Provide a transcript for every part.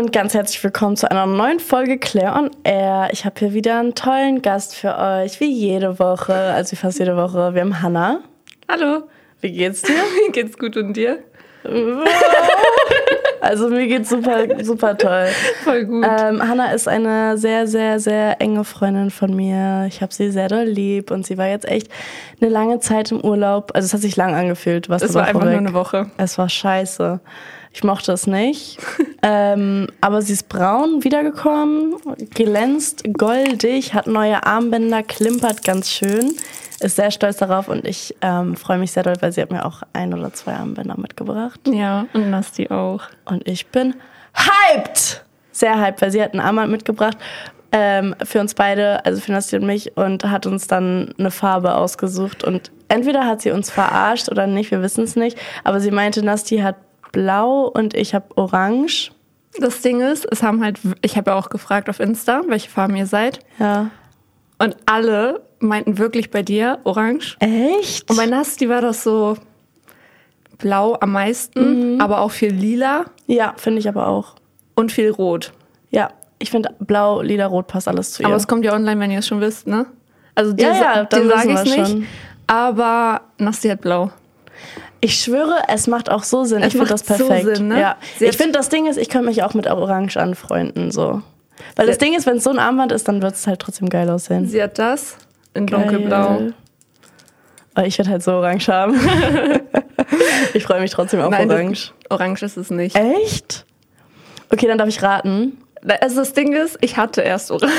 und ganz herzlich willkommen zu einer neuen Folge Claire on Air. Ich habe hier wieder einen tollen Gast für euch, wie jede Woche, also wie fast jede Woche. Wir haben Hannah. Hallo. Wie geht's dir? Mir geht's gut und dir? Also mir geht's super, super toll. Voll gut. Hannah ist eine sehr, sehr, sehr enge Freundin von mir. Ich habe sie sehr doll lieb und sie war jetzt echt eine lange Zeit im Urlaub. Also es hat sich lang angefühlt. Es war einfach nur eine Woche. Es war scheiße. Ich mochte es nicht. Aber sie ist braun wiedergekommen, glänzt goldig, hat neue Armbänder, klimpert ganz schön, ist sehr stolz darauf und ich freue mich sehr doll, weil sie hat mir auch 1 oder 2 Armbänder mitgebracht. Ja, und Nasti auch. Und ich bin hyped! Sehr hyped, weil sie hat ein Armband mitgebracht für uns beide, also für Nasti und mich, und hat uns dann eine Farbe ausgesucht. Und entweder hat sie uns verarscht oder nicht, wir wissen es nicht, aber sie meinte, Nasti hat blau und ich habe orange. Das Ding ist, ich habe ja auch gefragt auf Insta, welche Farben ihr seid. Ja. Und alle meinten wirklich bei dir orange. Echt? Und bei Nasti war das so blau am meisten, aber auch viel lila. Ja, finde ich aber auch. Und viel rot. Ja, ich finde blau, lila, rot passt alles zu ihr. Aber es kommt ja online, wenn ihr es schon wisst, ne? Also dir dann sage ich wissen es wir nicht. schon. Aber Nasti hat blau. Ich schwöre, es macht auch so Sinn. Es Ich finde das macht so perfekt. Sinn, ne? Ja. Ich finde, das Ding ist, ich könnte mich auch mit Orange anfreunden. So. Weil das Ding ist, wenn es so ein Armband ist, dann wird es halt trotzdem geil aussehen. Sie hat das in dunkelblau. Aber ich werde halt so orange haben. Ich freue mich trotzdem auf orange. Orange ist es nicht. Echt? Okay, dann darf ich raten. Also das Ding ist, ich hatte erst orange.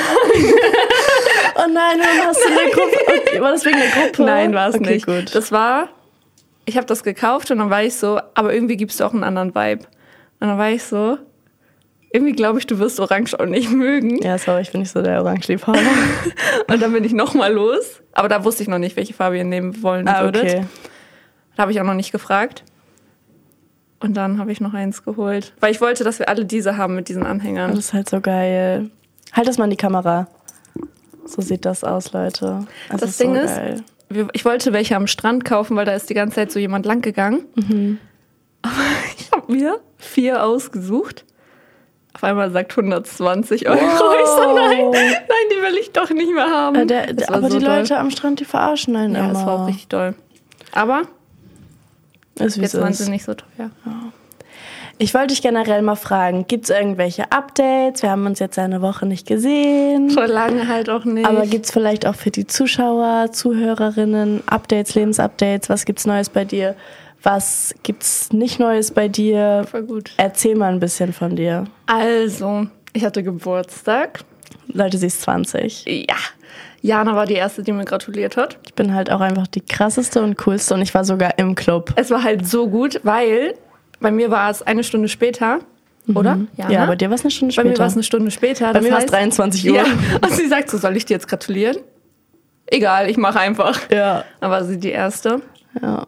Oh nein, dann hast du eine Gruppe. Okay, war das wegen der Gruppe? Nein, war es nicht. Gut. Ich habe das gekauft und dann war ich so, aber irgendwie gibst du auch einen anderen Vibe. Und dann war ich so, irgendwie glaube ich, du wirst Orange auch nicht mögen. Ja, sorry, ich bin nicht so der Orange-Liebhaber. Und dann bin ich nochmal los. Aber da wusste ich noch nicht, welche Farbe ihr nehmen wollen würdet. Okay. Da habe ich auch noch nicht gefragt. Und dann habe ich noch eins geholt. Weil ich wollte, dass wir alle diese haben mit diesen Anhängern. Das ist halt so geil. Halt das mal in die Kamera. So sieht das aus, Leute. Das Ding ist, ich wollte welche am Strand kaufen, weil da ist die ganze Zeit so jemand lang gegangen. Aber ich habe mir 4 ausgesucht. Auf einmal sagt 120 Euro. Wow. Ich so, nein, die will ich doch nicht mehr haben. Aber so die Leute am Strand, die verarschen einen ja, immer. das war auch richtig doll. Aber jetzt waren sie nicht so teuer. Ja. Ich wollte dich generell mal fragen, gibt es irgendwelche Updates? Wir haben uns jetzt eine Woche nicht gesehen. Schon lange halt auch nicht. Aber gibt es vielleicht auch für die Zuschauer, Zuhörerinnen Updates, Lebensupdates? Was gibt's Neues bei dir? Was gibt's nicht Neues bei dir? Voll gut. Erzähl mal ein bisschen von dir. Also, ich hatte Geburtstag. Leute, sie ist 20. Ja. Jana war die Erste, die mir gratuliert hat. Ich bin halt auch einfach die krasseste und coolste und ich war sogar im Club. Es war halt so gut, weil bei mir war es 1 Stunde später, oder? Ja, bei dir war es 1 Stunde später. Bei mir war es 1 Stunde später. Bei mir war es 23 Uhr. Ja. Und sie sagt so, soll ich dir jetzt gratulieren? Egal, ich mache einfach. Ja. Dann war sie die Erste. Ja.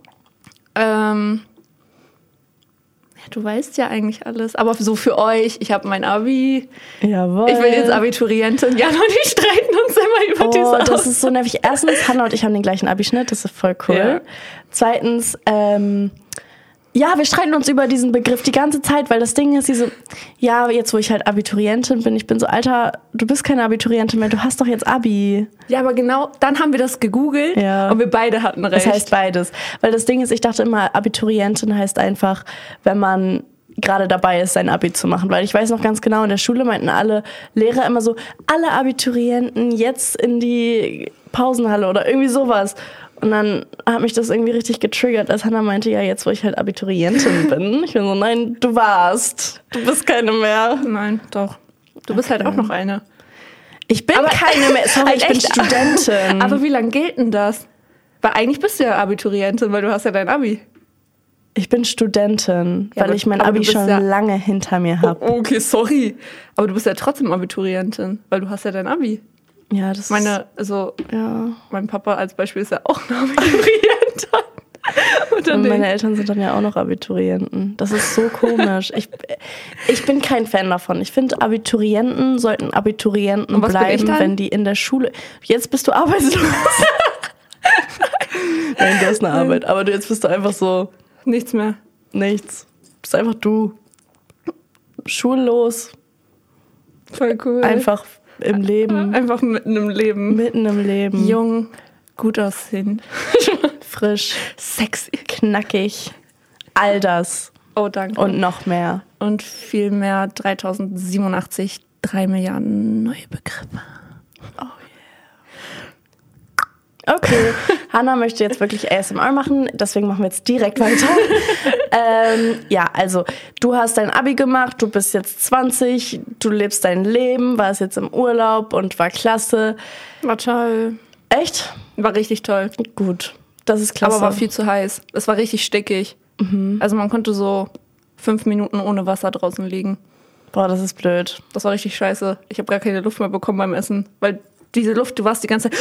Du weißt ja eigentlich alles. Aber so für euch, ich habe mein Abi. Jawohl. Ich bin jetzt Abiturientin. Jana und ich streiten uns immer über diese Sachen. Das ist so nervig. Erstens, Hannah und ich haben den gleichen Abischnitt. Das ist voll cool. Ja. Zweitens, ja, wir streiten uns über diesen Begriff die ganze Zeit, weil das Ding ist, ja, jetzt wo ich halt Abiturientin bin, ich bin so, Alter, du bist keine Abiturientin mehr, du hast doch jetzt Abi. Ja, aber genau, dann haben wir das gegoogelt und wir beide hatten recht. Das heißt beides. Weil das Ding ist, ich dachte immer, Abiturientin heißt einfach, wenn man gerade dabei ist, sein Abi zu machen. Weil ich weiß noch ganz genau, in der Schule meinten alle Lehrer immer so, alle Abiturienten jetzt in die Pausenhalle oder irgendwie sowas. Und dann hat mich das irgendwie richtig getriggert, als Hannah meinte, ja, jetzt wo ich halt Abiturientin bin. Ich bin so, nein, du bist keine mehr. Nein, doch. Du bist halt auch noch eine. Ich bin keine mehr, sorry, ich bin Studentin. Aber wie lange gilt denn das? Weil eigentlich bist du ja Abiturientin, weil du hast ja dein Abi. Ich bin Studentin, Ja, weil ich mein Abi schon lange hinter mir habe. Oh, okay, sorry. Aber du bist ja trotzdem Abiturientin, weil du hast ja dein Abi. Ja, das mein Papa als Beispiel ist ja auch ein Abiturienter. Und meine Eltern sind dann ja auch noch Abiturienten. Das ist so komisch. Ich bin kein Fan davon. Ich finde, Abiturienten sollten Abiturienten bleiben, wenn die in der Schule... Jetzt bist du arbeitslos. Nein, du hast eine Arbeit. Aber jetzt bist du einfach so... Nichts mehr. Nichts. Du bist einfach du. Schullos. Voll cool. Einfach im Leben. Einfach mitten im Leben. Mitten im Leben. Jung, gut aussehen. Frisch. Sexy. Knackig. All das. Oh, danke. Und noch mehr. Und viel mehr 3087, 3 Milliarden neue Begriffe. Oh yeah. Okay, Hannah möchte jetzt wirklich ASMR machen, deswegen machen wir jetzt direkt weiter. Ja, also du hast dein Abi gemacht, du bist jetzt 20, du lebst dein Leben, warst jetzt im Urlaub und war klasse. War toll. Echt? War richtig toll. Gut, das ist klasse. Aber war viel zu heiß. Es war richtig stickig. Also man konnte so 5 Minuten ohne Wasser draußen liegen. Boah, das ist blöd. Das war richtig scheiße. Ich habe gar keine Luft mehr bekommen beim Essen. Weil diese Luft, du warst die ganze Zeit...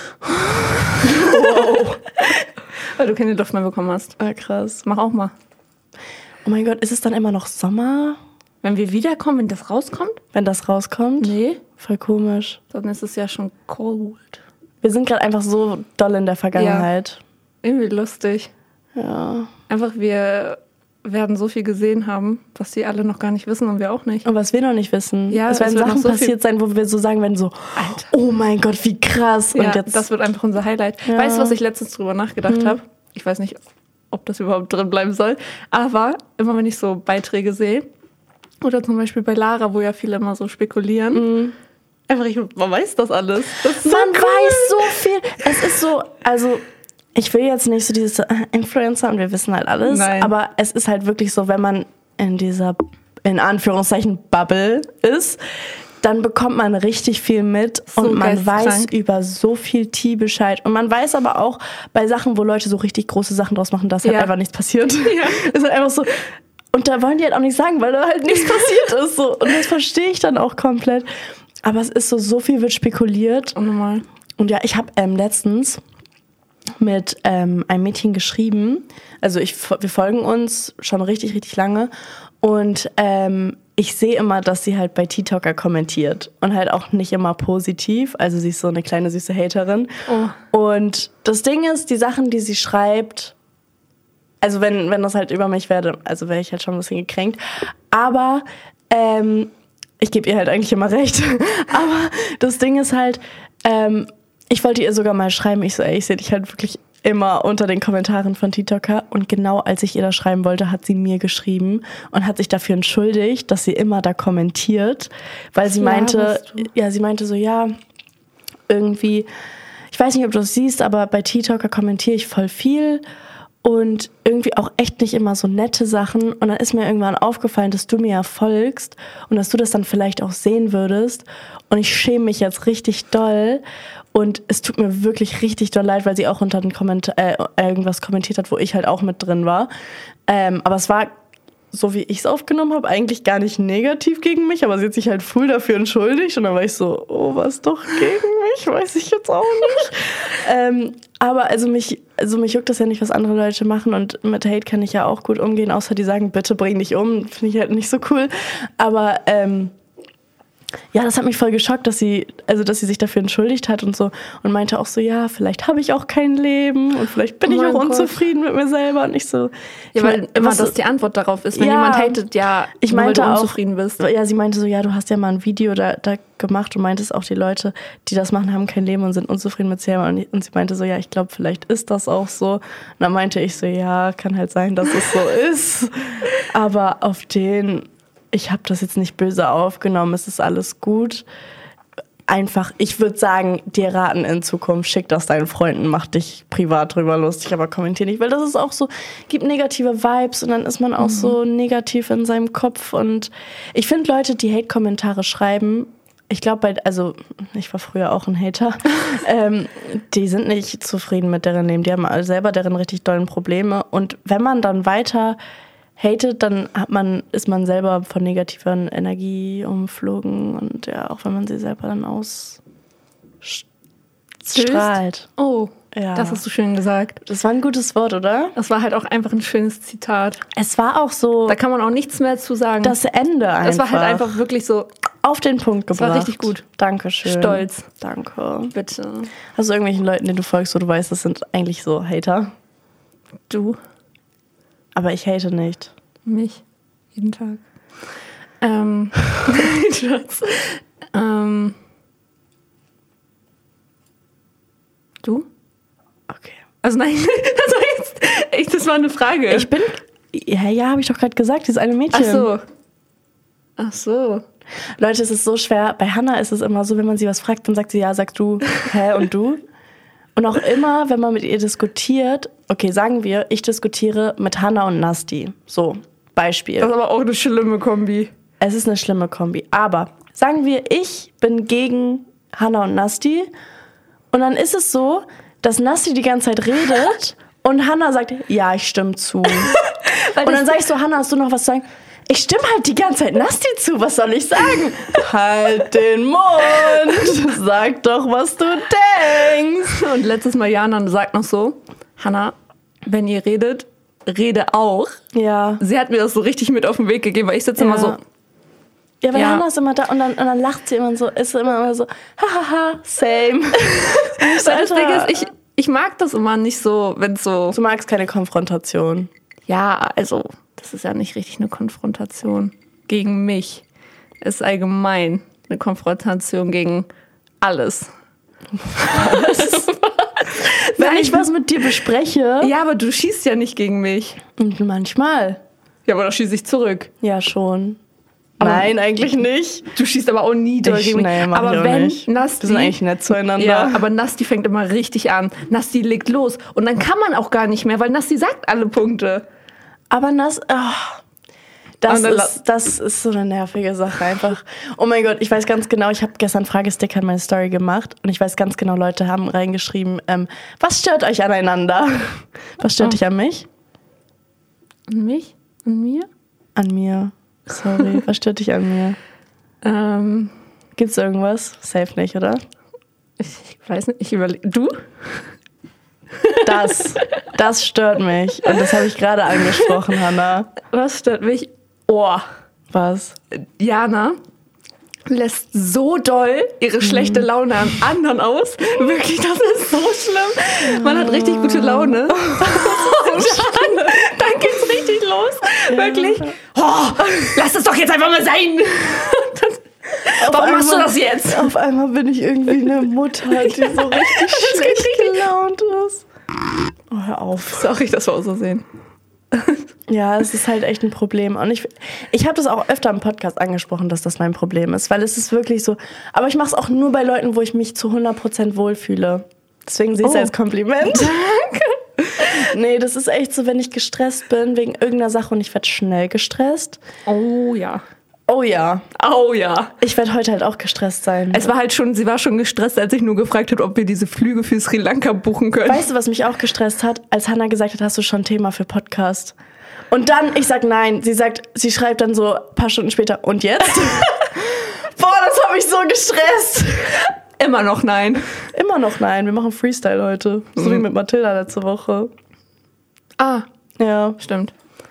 Wow. Weil du keine Luft mehr bekommen hast. Ah, krass. Mach auch mal. Oh mein Gott, ist es dann immer noch Sommer, Wenn wir wiederkommen, wenn das rauskommt? wenn das rauskommt? Nee. Voll komisch. Dann ist es ja schon cold. Wir sind gerade einfach so doll in der Vergangenheit. Irgendwie lustig. Ja. Einfach, wir werden so viel gesehen haben, was die alle noch gar nicht wissen und wir auch nicht. Und was wir noch nicht wissen. Ja, es werden es wird Sachen noch so passiert sein, wo wir so sagen werden, so, Alter. oh mein Gott, wie krass. Ja, Und jetzt, das wird einfach unser Highlight. Ja. Weißt du, was ich letztens drüber nachgedacht habe? Ich weiß nicht, ob das überhaupt drin bleiben soll. Aber immer, wenn ich so Beiträge sehe, oder zum Beispiel bei Lara, wo ja viele immer so spekulieren, einfach, man weiß das alles. Das ist so man cool. weiß so viel. Es ist so, also ich will jetzt nicht so dieses Influencer und wir wissen halt alles, Nein. aber es ist halt wirklich so, wenn man in dieser, in Anführungszeichen, Bubble ist, dann bekommt man richtig viel mit So und man geisteskrank. weiß über so viel Tee Bescheid. Und man weiß aber auch bei Sachen, wo Leute so richtig große Sachen draus machen, dass halt Ja. einfach nichts passiert. Ja. Es ist halt einfach so. Und da wollen die halt auch nicht sagen, weil da halt nichts passiert ist. So. Und das verstehe ich dann auch komplett. Aber es ist so viel wird spekuliert. Unnormal. Und ja, ich habe letztens mit einem Mädchen geschrieben. Also wir folgen uns schon richtig, richtig lange. Und ich sehe immer, dass sie halt bei TikToker kommentiert. Und halt auch nicht immer positiv. Also sie ist so eine kleine, süße Haterin. Oh. Und das Ding ist, die Sachen, die sie schreibt, also wenn das halt über mich wäre, also wäre ich halt schon ein bisschen gekränkt. Aber ich gebe ihr halt eigentlich immer recht. Aber das Ding ist halt, ich wollte ihr sogar mal schreiben, ich so, ey, ich sehe dich halt wirklich immer unter den Kommentaren von TikToker. Und genau als ich ihr das schreiben wollte, hat sie mir geschrieben und hat sich dafür entschuldigt, dass sie immer da kommentiert. Weil sie meinte, sie meinte so, ja, irgendwie, ich weiß nicht, ob du das siehst, aber bei TikToker kommentiere ich voll viel. Und irgendwie auch echt nicht immer so nette Sachen. Und dann ist mir irgendwann aufgefallen, dass du mir ja folgst und dass du das dann vielleicht auch sehen würdest. Und ich schäme mich jetzt richtig doll. Und es tut mir wirklich richtig doll leid, weil sie auch unter den irgendwas kommentiert hat, wo ich halt auch mit drin war. Aber es war, so wie ich es aufgenommen habe, eigentlich gar nicht negativ gegen mich. Aber sie hat sich halt full dafür entschuldigt. Und dann war ich so, oh, was doch gegen mich? Weiß ich jetzt auch nicht. Aber also mich juckt das ja nicht, was andere Leute machen. Und mit Hate kann ich ja auch gut umgehen, außer die sagen, bitte bring dich um. Finde ich halt nicht so cool. Aber ja, das hat mich voll geschockt, dass sie sich dafür entschuldigt hat und so. Und meinte auch so, ja, vielleicht habe ich auch kein Leben und vielleicht bin ich auch unzufrieden mit mir selber. Und ich so, Ja, weil immer das die Antwort darauf ist, wenn jemand hatet, ja, ich nur weil meinte du auch, unzufrieden bist. Ja, sie meinte so, ja, du hast ja mal ein Video da gemacht und meintest auch, die Leute, die das machen, haben kein Leben und sind unzufrieden mit sich selber. Und sie meinte so, ja, ich glaube, vielleicht ist das auch so. Und dann meinte ich so, ja, kann halt sein, dass es so ist. Aber ich habe das jetzt nicht böse aufgenommen, es ist alles gut. Einfach, ich würde sagen, dir raten in Zukunft, schick das deinen Freunden, mach dich privat drüber lustig, aber kommentier nicht, weil das ist auch so, gibt negative Vibes und dann ist man auch so negativ in seinem Kopf. Und ich finde Leute, die Hate-Kommentare schreiben, ich glaube, ich war früher auch ein Hater, die sind nicht zufrieden mit deren Leben, die haben selber deren richtig dollen Probleme. Und wenn man dann weiter hatet, dann ist man selber von negativer Energie umflogen und ja, auch wenn man sie selber dann ausstrahlt. Oh, Ja. das hast du schön gesagt. Das war ein gutes Wort, oder? Das war halt auch einfach ein schönes Zitat. Es war auch so Da kann man auch nichts mehr zu sagen. das Ende einfach. Das war halt einfach wirklich so auf den Punkt gebracht. war richtig gut. Dankeschön. Stolz. Danke. Bitte. Hast du irgendwelchen Leuten, denen du folgst, wo du weißt, das sind eigentlich so Hater? Du, Aber ich hate nicht. mich, jeden Tag. Schatz. Du? Okay. Also nein, das war eine Frage. Ich bin... Ja, habe ich doch gerade gesagt, dieses eine Mädchen. Ach so. Leute, es ist so schwer. Bei Hannah ist es immer so, wenn man sie was fragt, dann sagt sie ja, sagst du, hä und du? Und auch immer, wenn man mit ihr diskutiert, okay, sagen wir, ich diskutiere mit Hannah und Nasti. So, Beispiel. Das ist aber auch eine schlimme Kombi. Es ist eine schlimme Kombi. Aber sagen wir, ich bin gegen Hannah und Nasti und dann ist es so, dass Nasti die ganze Zeit redet und Hannah sagt, ja, ich stimme zu. Und dann sag ich so, Hannah, hast du noch was zu sagen? Ich stimme halt die ganze Zeit Nasti zu, was soll ich sagen? Halt den Mund, sag doch, was du denkst. Und letztes Mal Jana sagt noch so, Hannah, wenn ihr redet, rede auch. Ja. Sie hat mir das so richtig mit auf den Weg gegeben, weil ich sitze immer so... Ja, weil Hannah ist immer da und dann lacht sie immer so, ist immer so, hahaha, same. Das Ding ist, ich mag das immer nicht so, wenn es so... Du magst keine Konfrontation. Ja, also, das ist ja nicht richtig eine Konfrontation gegen mich. Es ist allgemein eine Konfrontation gegen alles. Was? Wenn ich was mit dir bespreche... Ja, aber du schießt ja nicht gegen mich. Manchmal. Ja, aber da schieße ich zurück. Ja, schon. Aber nein, eigentlich nicht. Du schießt aber auch nie doll gegen mich. Nee, aber wenn Nasti... Wir sind eigentlich nett zueinander. Ja, aber Nasti fängt immer richtig an. Nasti legt los. Und dann kann man auch gar nicht mehr, weil Nasti sagt alle Punkte. Aber das ist so eine nervige Sache einfach. Oh mein Gott, ich weiß ganz genau, ich habe gestern Fragesticker in meine Story gemacht und ich weiß ganz genau, Leute haben reingeschrieben, was stört euch aneinander? Was stört dich an mich? An mich? An mir? An mir. Sorry, was stört dich an mir? Gibt's irgendwas? Safe nicht, oder? Ich weiß nicht, ich überlege. Du? Das stört mich. Und das habe ich gerade angesprochen, Hannah. Was stört mich? Oh. Was? Jana lässt so doll ihre schlechte Laune an anderen aus. Wirklich, das ist so schlimm. Man hat richtig gute Laune. Dann geht's richtig los. Wirklich. Oh, lass es doch jetzt einfach mal sein. Warum machst du das jetzt? Auf einmal bin ich irgendwie eine Mutter, die so richtig schlecht gelaunt ist. Oh, hör auf. Sorry, das war aus Versehen. Ja, es ist halt echt ein Problem. Und ich habe das auch öfter im Podcast angesprochen, dass das mein Problem ist. Weil es ist wirklich so. Aber ich mache es auch nur bei Leuten, wo ich mich zu 100% wohlfühle. Deswegen sehe ich es als Kompliment. Danke. Nee, das ist echt so, wenn ich gestresst bin wegen irgendeiner Sache und ich werde schnell gestresst. Oh ja. Oh ja. Oh ja. Ich werde heute halt auch gestresst sein. Sie war schon gestresst, als ich nur gefragt habe, ob wir diese Flüge für Sri Lanka buchen können. Weißt du, was mich auch gestresst hat? Als Hannah gesagt hat, hast du schon ein Thema für Podcast? Und dann, ich sag nein. Sie schreibt dann so ein paar Stunden später, und jetzt? Boah, das hat mich so gestresst. Immer noch nein. Immer noch nein. Wir machen Freestyle heute. So wie mit Mathilda letzte Woche. Ah, ja. Stimmt.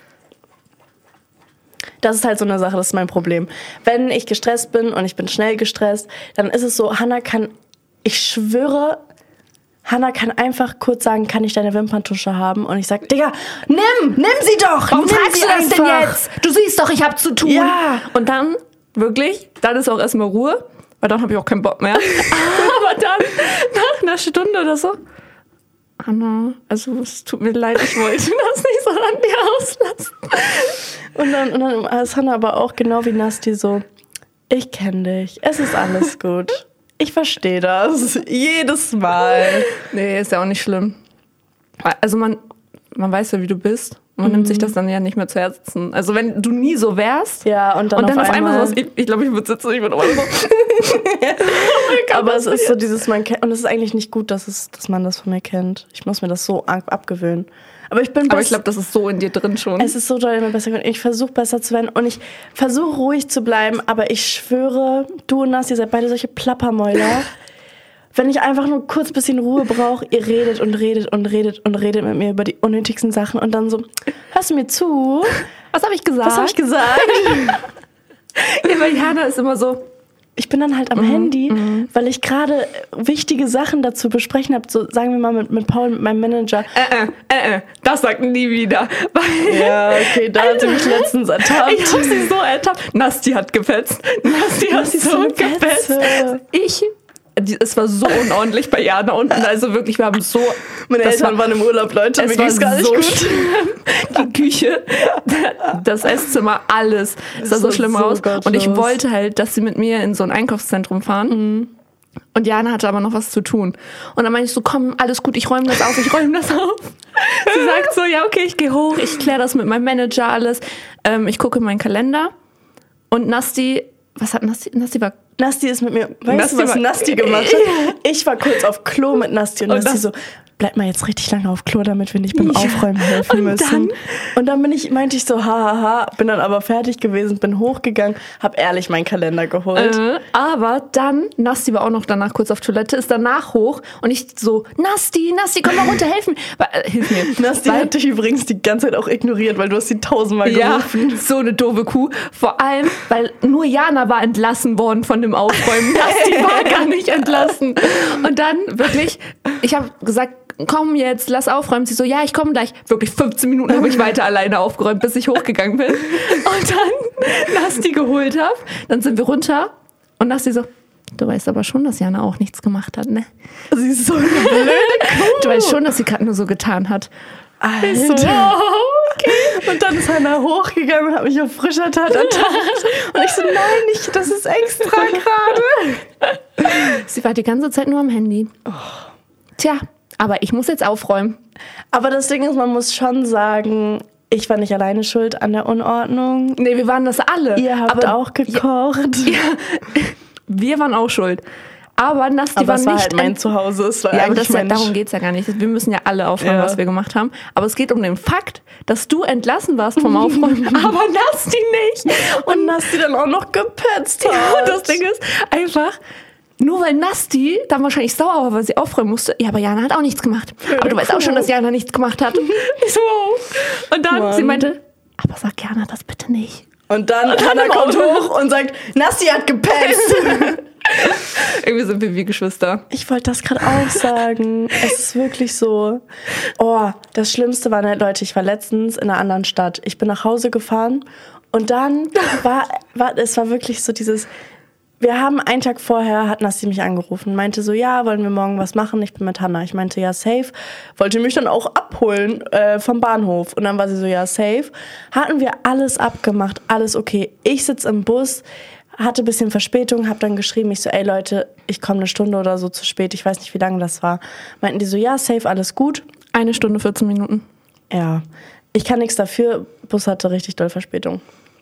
Das ist halt so eine Sache, das ist mein Problem. Wenn ich gestresst bin und ich bin schnell gestresst, dann ist es so, ich schwöre, Hannah kann einfach kurz sagen, kann ich deine Wimperntusche haben? Und ich sag, Digga, nimm sie doch! Warum nimm fragst sie du das einfach. denn jetzt? Du siehst doch, ich hab zu tun. Ja. Und dann, wirklich, dann ist auch erstmal Ruhe, weil dann habe ich auch keinen Bock mehr. Aber dann, nach einer Stunde oder so, Hannah, also es tut mir leid, ich wollte das nicht so an dir auslassen. Und dann ist Hannah aber auch genau wie Nasti so, ich kenne dich, es ist alles gut. Ich verstehe das. Jedes Mal. Nee, ist ja auch nicht schlimm. Also man weiß ja, wie du bist. Man nimmt sich das dann ja nicht mehr zu Herzen. Also wenn du nie so wärst. Ja, und dann auf einmal so, ich glaube, ich würde sitzen, ich würde auch so. Aber es ist so dieses, und es ist eigentlich nicht gut, dass man das von mir kennt. Ich muss mir das so abgewöhnen. Aber ich glaube, das ist so in dir drin schon. Es ist so doll immer besser geworden. Ich versuche besser zu werden und ich versuche ruhig zu bleiben, aber ich schwöre, du und Nasti, ihr seid beide solche Plappermäuler. Wenn ich einfach nur kurz ein bisschen Ruhe brauche, ihr redet und redet und redet und redet mit mir über die unnötigsten Sachen und dann so, hörst du mir zu? Was habe ich gesagt? Was habe ich gesagt? Ja, weil Jana ist immer so, ich bin dann halt am Handy, weil ich gerade wichtige Sachen dazu besprechen habe. So, sagen wir mal mit Paul, mit meinem Manager. Das sagt nie wieder. Ja, okay, da hat sie mich letztens ertappt. Ich habe sie so ertappt. Nasti hat gefetzt. Nasti hat so gefetzt. Es war so unordentlich bei Jana unten. Also wirklich, wir haben so... Meine Eltern waren im Urlaub, Leute. Mir ging's gar nicht gut. Die Küche, das Esszimmer, alles. Es sah so schlimm aus. Und ich wollte halt, dass sie mit mir in so ein Einkaufszentrum fahren. Und Jana hatte aber noch was zu tun. Und dann meinte ich so, komm, alles gut, ich räume das auf. Sie sagt so, ja, okay, ich gehe hoch, ich kläre das mit meinem Manager alles. Ich gucke in meinen Kalender. Und Nasti, was hat Nasti? Nasti ist mit mir, weißt du, was Nasti gemacht hat? Ich war kurz auf Klo mit Nasti und Nasti so, bleib mal jetzt richtig lange auf Klo, damit wir nicht beim Aufräumen helfen müssen. Und dann meinte ich so, hahaha, bin dann aber fertig gewesen, bin hochgegangen, hab ehrlich meinen Kalender geholt. Aber dann, Nasti war auch noch danach kurz auf Toilette, ist danach hoch und ich so, Nasti, komm mal runter, helfen. Hilf mir. Nasti hat dich übrigens die ganze Zeit auch ignoriert, weil du hast sie 1000-mal gerufen. Ja, so eine doofe Kuh. Vor allem, weil nur Jana war entlassen worden von dem Aufräumen. Nasti war gar nicht entlassen. Und dann wirklich, ich habe gesagt, komm jetzt, lass aufräumen. Sie so, ja, ich komme gleich. Wirklich 15 Minuten habe ich weiter alleine aufgeräumt, bis ich hochgegangen bin. Und dann Nasti geholt habe. Dann sind wir runter und Nasti so, du weißt aber schon, dass Jana auch nichts gemacht hat, ne? Sie ist so eine blöde Kuh. Du weißt schon, dass sie gerade nur so getan hat. Alter. Ich so, okay. Und dann ist Hannah hochgegangen und hat mich auf frischer Tat ertappt. Und ich so, nein, das ist extra gerade. Sie war die ganze Zeit nur am Handy. Tja. Aber ich muss jetzt aufräumen. Aber das Ding ist, man muss schon sagen, ich war nicht alleine schuld an der Unordnung. Nee, wir waren das alle. Ihr habt auch gekocht. Ja, wir waren auch schuld. Aber Nasti war nicht... Aber es war halt mein Zuhause. Es war ja, aber darum geht es ja gar nicht. Wir müssen ja alle aufräumen, was wir gemacht haben. Aber es geht um den Fakt, dass du entlassen warst vom Aufräumen, aber Nasti nicht. Und Nasti dann auch noch gepetzt hat. Ja, und das Ding ist einfach... Nur weil Nasti dann wahrscheinlich sauer war, weil sie aufräumen musste. Ja, aber Jana hat auch nichts gemacht. Aber du weißt auch schon, dass Jana nichts gemacht hat. Ich so, und dann, sie meinte, aber sag Jana das bitte nicht. Und dann Hannah kommt hoch und sagt, Nasti hat gepetzt. Irgendwie sind wir wie Geschwister. Ich wollte das gerade auch sagen. Es ist wirklich so. Oh, das Schlimmste war, Leute, ich war letztens in einer anderen Stadt. Ich bin nach Hause gefahren und dann es war wirklich so dieses... Wir haben einen Tag vorher, hat Nasti mich angerufen, meinte so, ja, wollen wir morgen was machen? Ich bin mit Hannah. Ich meinte, ja, safe. Wollte mich dann auch abholen vom Bahnhof. Und dann war sie so, ja, safe. Hatten wir alles abgemacht, alles okay. Ich sitze im Bus, hatte ein bisschen Verspätung, habe dann geschrieben, ich so, ey Leute, ich komme eine Stunde oder so zu spät. Ich weiß nicht, wie lange das war. Meinten die so, ja, safe, alles gut. 1 Stunde, 14 Minuten. Ja, ich kann nichts dafür. Bus hatte richtig doll Verspätung.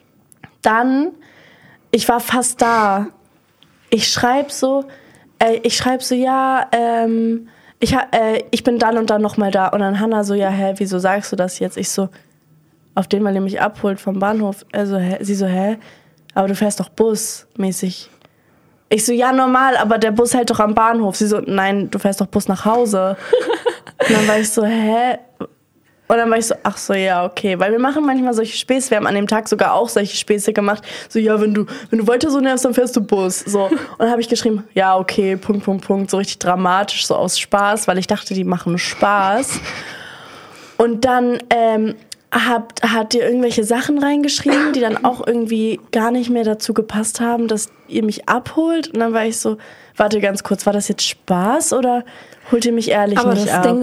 Dann, ich war fast da. Ich schreibe so, ja, ich bin dann und dann nochmal da. Und dann Hannah so, ja, hä, wieso sagst du das jetzt? Ich so, auf den, weil ihr mich abholt vom Bahnhof. Also, sie so, hä? Aber du fährst doch Bus mäßig. Ich so, ja, normal, aber der Bus hält doch am Bahnhof. Sie so, nein, du fährst doch Bus nach Hause. Und dann war ich so, hä? Und dann war ich so, ach so, ja, okay. Weil wir machen manchmal solche Späße. Wir haben an dem Tag sogar auch solche Späße gemacht. So, ja, wenn du weiter so nervst, dann fährst du Bus. So. Und dann habe ich geschrieben, ja, okay, Punkt. So richtig dramatisch, so aus Spaß, weil ich dachte, die machen Spaß. Und dann hat ihr irgendwelche Sachen reingeschrieben, die dann auch irgendwie gar nicht mehr dazu gepasst haben, dass ihr mich abholt. Und dann war ich so, warte ganz kurz, war das jetzt Spaß oder holt ihr mich ehrlich aber nicht ab?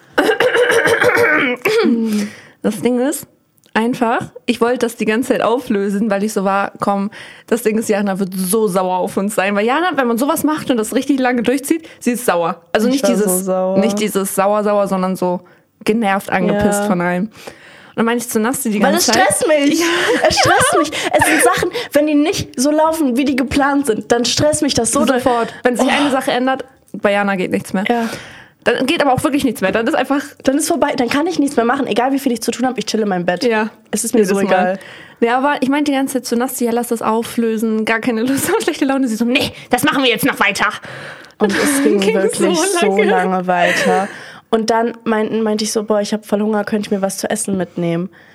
Das Ding ist einfach, ich wollte das die ganze Zeit auflösen, weil ich so war, komm, das Ding ist, Jana wird so sauer auf uns sein. Weil Jana, wenn man sowas macht und das richtig lange durchzieht, sie ist sauer. Also nicht dieses sauer, sondern so genervt, angepisst von allem. Und dann meine ich zu Nasti die ganze Zeit. Weil es stresst mich. Ja. Es stresst mich. Es sind Sachen, wenn die nicht so laufen, wie die geplant sind, dann stresst mich das so sofort. Wenn sich eine Sache ändert, bei Jana geht nichts mehr. Ja. Dann geht aber auch wirklich nichts mehr. Dann ist vorbei. Dann kann ich nichts mehr machen. Egal wie viel ich zu tun habe, ich chill in meinem Bett. Ja. Es ist mir so egal. Ja, aber ich meinte die ganze Zeit zu Nasti, ja, lass das auflösen. Gar keine Lust auf schlechte Laune. Sie so, nee, das machen wir jetzt noch weiter. Und es ging wirklich so lange weiter. Und dann meinte ich so, boah, ich habe voll Hunger, könnte ich mir was zu essen mitnehmen?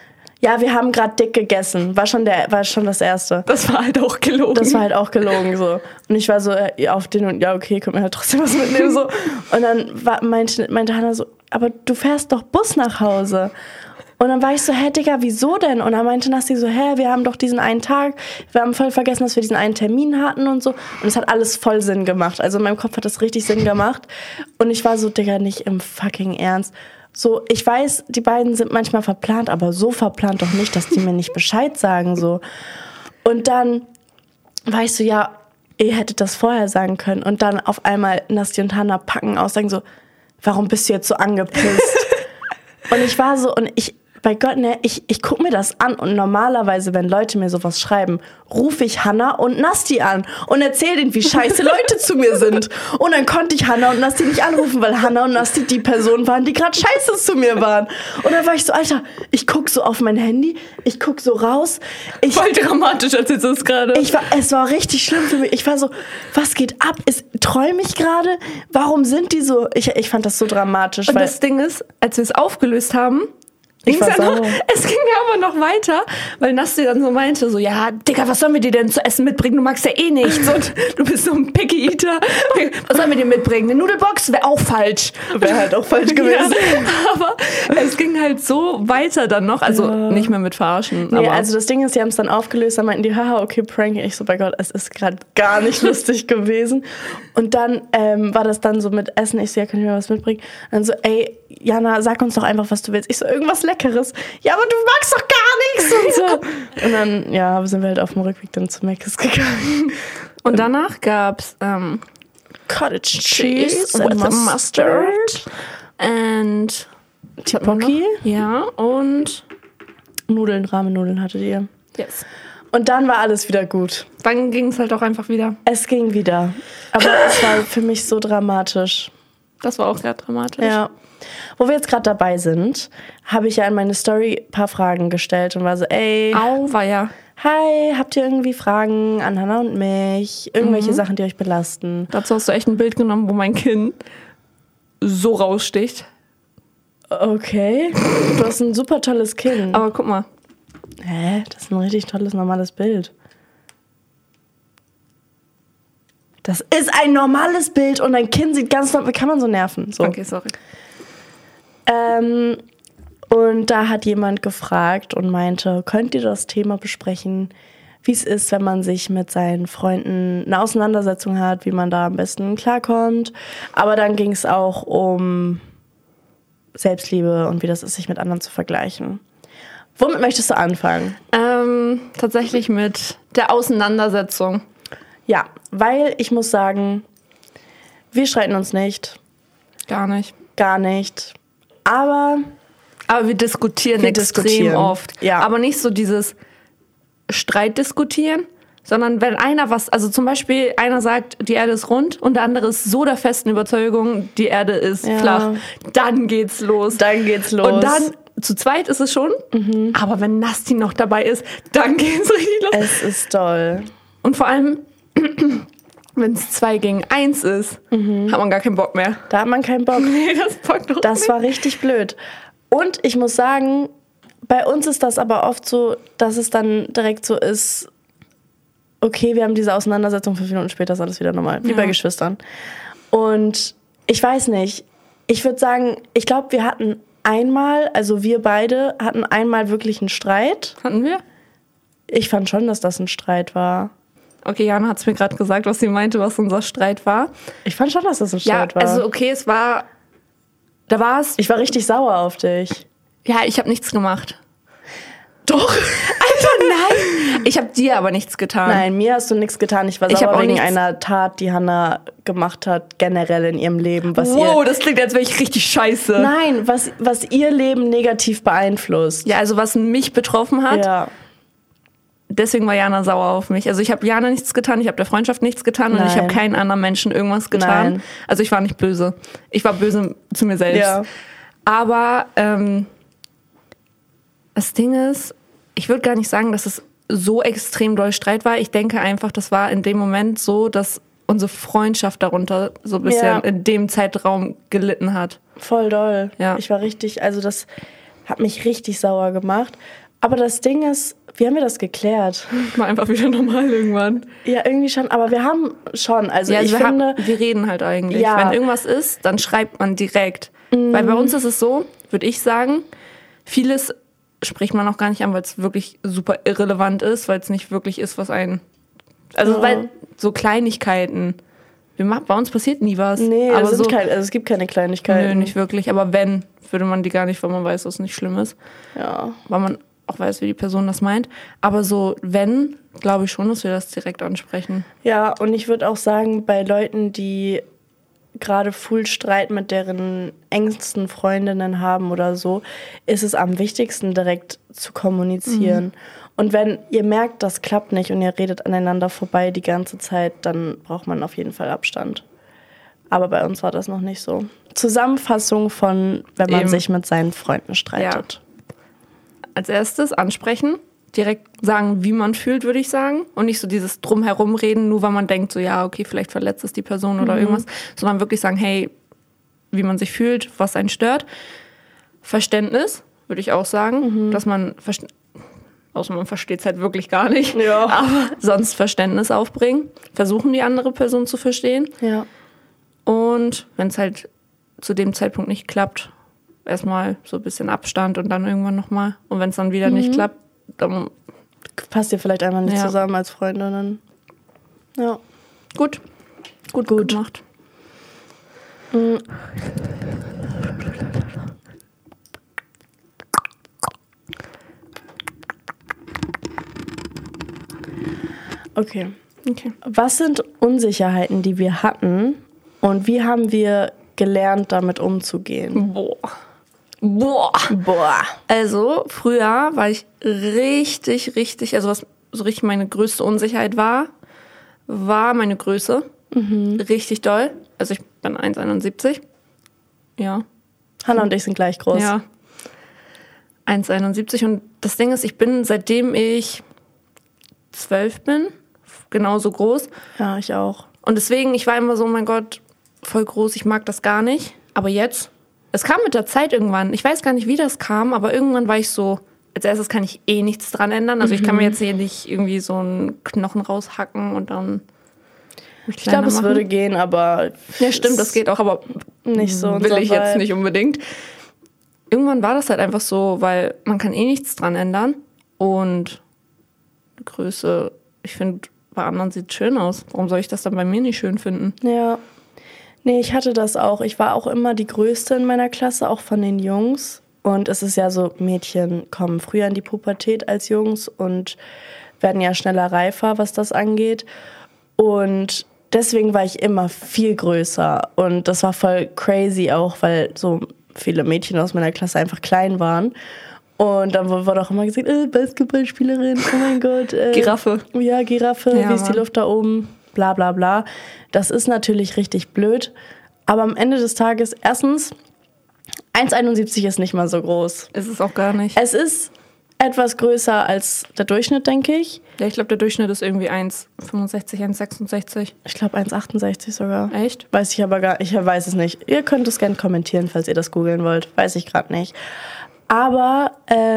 Ja, wir haben gerade dick gegessen. War schon das Erste. Das war halt auch gelogen. So. Und ich war so auf den und ja, okay, könnt mir halt trotzdem was mitnehmen. So. Und dann meinte Hannah so, aber du fährst doch Bus nach Hause. Und dann war ich so, Digga, wieso denn? Und dann meinte Nasti so, wir haben doch diesen einen Tag, wir haben voll vergessen, dass wir diesen einen Termin hatten und so. Und es hat alles voll Sinn gemacht. Also in meinem Kopf hat das richtig Sinn gemacht. Und ich war so, Digga, nicht im fucking Ernst. So, ich weiß, die beiden sind manchmal verplant, aber so verplant doch nicht, dass die mir nicht Bescheid sagen, so. Und dann war ich so, ja, ihr hättet das vorher sagen können. Und dann auf einmal Nasti und Hannah packen aus, sagen so, warum bist du jetzt so angepisst? Und ich war so, bei Gott, ne, ich gucke mir das an und normalerweise, wenn Leute mir sowas schreiben, rufe ich Hannah und Nasti an und erzähle denen, wie scheiße Leute zu mir sind. Und dann konnte ich Hannah und Nasti nicht anrufen, weil Hannah und Nasti die Personen waren, die gerade scheiße zu mir waren. Und dann war ich so, Alter, ich gucke so auf mein Handy, ich gucke so raus. Voll dramatisch erzählst du es gerade. Es war richtig schlimm für mich. Ich war so, was geht ab? Träume ich gerade? Warum sind die so? Ich fand das so dramatisch. Und das Ding ist, als wir es aufgelöst haben, es ging ja aber noch weiter, weil Nasti dann so meinte, so, ja, Digga, was sollen wir dir denn zu essen mitbringen? Du magst ja eh nichts und du bist so ein Picky Eater. Was sollen wir dir mitbringen? Eine Nudelbox wäre auch falsch. Wäre halt auch falsch gewesen. Ja, aber es ging halt so weiter dann noch, also nicht mehr mit Verarschen. Nee, aber also das Ding ist, sie haben es dann aufgelöst, dann meinten die, haha, okay, Prank. Ich so, bei Gott, es ist gerade gar nicht lustig gewesen. Und dann war das dann so mit Essen. Ich so, ja, kann ich mir was mitbringen? Und dann so, ey, Jana, sag uns doch einfach, was du willst. Ich so, irgendwas Leckeres. Ja, aber du magst doch gar nichts und so. Und dann, ja, sind wir halt auf dem Rückweg dann zu Mc's gegangen. Und danach gab's Cottage Cheese with Mustard and Tteokbokki. Ja, und Nudeln, Ramen-Nudeln hattet ihr. yes. Und dann war alles wieder gut. Dann ging es halt auch einfach wieder. Es ging wieder. Aber es war für mich so dramatisch. Das war auch sehr dramatisch. Ja. Wo wir jetzt gerade dabei sind, habe ich ja in meine Story ein paar Fragen gestellt und war so, ey, Auweia. Hi, habt ihr irgendwie Fragen an Hannah und mich? Irgendwelche Sachen, die euch belasten? Dazu hast du echt ein Bild genommen, wo mein Kinn so raussticht. Okay, du hast ein super tolles Kinn. Aber guck mal. Hä? Das ist ein richtig tolles, normales Bild. Das ist ein normales Bild und dein Kinn sieht ganz normal. Wie kann man so nerven? So. Okay, sorry. Und da hat jemand gefragt und meinte, könnt ihr das Thema besprechen, wie es ist, wenn man sich mit seinen Freunden eine Auseinandersetzung hat, wie man da am besten klarkommt. Aber dann ging es auch um Selbstliebe und wie das ist, sich mit anderen zu vergleichen. Womit möchtest du anfangen? Tatsächlich mit der Auseinandersetzung. Ja, weil ich muss sagen, wir streiten uns nicht. Gar nicht. Gar nicht. Aber wir diskutieren extrem oft. Ja. Aber nicht so dieses Streitdiskutieren, sondern wenn einer also zum Beispiel einer sagt, die Erde ist rund und der andere ist so der festen Überzeugung, die Erde ist flach, dann geht's los. Und dann, zu zweit ist es schon, aber wenn Nasti noch dabei ist, dann geht's richtig los. Es ist toll. Und vor allem, wenn es 2 gegen 1 ist, hat man gar keinen Bock mehr. Da hat man keinen Bock. Nee, das bockt doch Das nicht. war richtig blöd. Und ich muss sagen, bei uns ist das aber oft so, dass es dann direkt so ist, okay, wir haben diese Auseinandersetzung, 5 Minuten später ist alles wieder normal. Wie bei Geschwistern. Und ich weiß nicht, ich würde sagen, ich glaube, wir beide hatten einmal wirklich einen Streit. Hatten wir? Ich fand schon, dass das ein Streit war. Okay, Jana hat es mir gerade gesagt, was sie meinte, was unser Streit war. Ich fand schon, dass das ein Streit war. Ja, also okay, ich war richtig sauer auf dich. Ja, ich habe nichts gemacht. Doch. Alter, nein. Ich habe dir aber nichts getan. Nein, mir hast du nichts getan. Ich war sauer wegen einer Tat, die Hannah gemacht hat, generell in ihrem Leben. Das klingt, als wäre ich richtig scheiße. Nein, was ihr Leben negativ beeinflusst. Ja, also was mich betroffen hat. Ja. Deswegen war Jana sauer auf mich. Also ich habe Jana nichts getan, ich habe der Freundschaft nichts getan und ich habe keinen anderen Menschen irgendwas getan. Nein. Also ich war nicht böse. Ich war böse zu mir selbst. Ja. Aber das Ding ist, ich würde gar nicht sagen, dass es so extrem doll Streit war. Ich denke einfach, das war in dem Moment so, dass unsere Freundschaft darunter so ein bisschen in dem Zeitraum gelitten hat. Voll doll. Ja. Ich war richtig, also das hat mich richtig sauer gemacht. Aber das Ding ist, wie haben wir das geklärt? Mal einfach wieder normal irgendwann. Ja, irgendwie schon, aber wir haben schon, also Ja, ich finde... wir reden halt eigentlich. Ja. Wenn irgendwas ist, dann schreibt man direkt. Weil bei uns ist es so, würde ich sagen, vieles spricht man auch gar nicht an, weil es wirklich super irrelevant ist, weil es nicht wirklich ist, was einen... Also weil so Kleinigkeiten... Bei uns passiert nie was. Nee, aber es gibt keine Kleinigkeiten. Nö, nicht wirklich. Aber wenn, würde man die gar nicht, weil man weiß, dass es nicht schlimm ist. Ja. Weil man auch weiß, wie die Person das meint. Aber so, wenn, glaube ich schon, dass wir das direkt ansprechen. Ja, und ich würde auch sagen, bei Leuten, die gerade full Streit mit deren engsten Freundinnen haben oder so, ist es am wichtigsten, direkt zu kommunizieren. Und wenn ihr merkt, das klappt nicht und ihr redet aneinander vorbei die ganze Zeit, dann braucht man auf jeden Fall Abstand. Aber bei uns war das noch nicht so. Zusammenfassung von, wenn man sich mit seinen Freunden streitet. Ja. Als erstes ansprechen, direkt sagen, wie man fühlt, würde ich sagen. Und nicht so dieses Drumherum reden, nur weil man denkt, so ja, okay, vielleicht verletzt es die Person oder irgendwas. Sondern wirklich sagen, hey, wie man sich fühlt, was einen stört. Verständnis, würde ich auch sagen, dass man... Außer man versteht es halt wirklich gar nicht. Ja. Aber sonst Verständnis aufbringen. Versuchen, die andere Person zu verstehen. Ja. Und wenn es halt zu dem Zeitpunkt nicht klappt, erstmal so ein bisschen Abstand und dann irgendwann nochmal. Und wenn es dann wieder nicht klappt, dann... Passt ihr vielleicht einmal nicht zusammen als Freundinnen. Ja. Gut gemacht. Okay. Was sind Unsicherheiten, die wir hatten und wie haben wir gelernt, damit umzugehen? Boah. Also, früher war ich richtig, also was so richtig meine größte Unsicherheit war meine Größe. Richtig doll. Also ich bin 1,71. Ja. Hannah und ich sind gleich groß. Ja. 1,71 und das Ding ist, ich bin, seitdem ich 12 bin, genauso groß. Ja, ich auch. Und deswegen, ich war immer so, oh mein Gott, voll groß, ich mag das gar nicht. Aber jetzt, es kam mit der Zeit irgendwann. Ich weiß gar nicht, wie das kam, aber irgendwann war ich so, als erstes kann ich eh nichts dran ändern. Also ich kann mir jetzt hier nicht irgendwie so einen Knochen raushacken und dann mich Ich glaube, es würde gehen, aber... Ja, stimmt, das geht auch, aber nicht so will ich jetzt nicht unbedingt. Irgendwann war das halt einfach so, weil man kann eh nichts dran ändern. Und die Größe, ich finde, bei anderen sieht es schön aus. Warum soll ich das dann bei mir nicht schön finden? Ja. Nee, ich hatte das auch. Ich war auch immer die Größte in meiner Klasse, auch von den Jungs. Und es ist ja so, Mädchen kommen früher in die Pubertät als Jungs und werden ja schneller reifer, was das angeht. Und deswegen war ich immer viel größer. Und das war voll crazy auch, weil so viele Mädchen aus meiner Klasse einfach klein waren. Und dann wurde auch immer gesagt, Basketballspielerin, oh mein Gott. Giraffe. Ja, Giraffe, Ja, wie ist die Luft da oben, bla bla bla. Das ist natürlich richtig blöd. Aber am Ende des Tages, erstens, 1,71 ist nicht mal so groß. Ist es auch gar nicht. Es ist etwas größer als der Durchschnitt, denke ich. Ja, ich glaube, der Durchschnitt ist irgendwie 1,65, 1,66. Ich glaube 1,68 sogar. Echt? Weiß ich aber gar nicht. Ich weiß es nicht. Ihr könnt es gerne kommentieren, falls ihr das googeln wollt. Weiß ich gerade nicht. Aber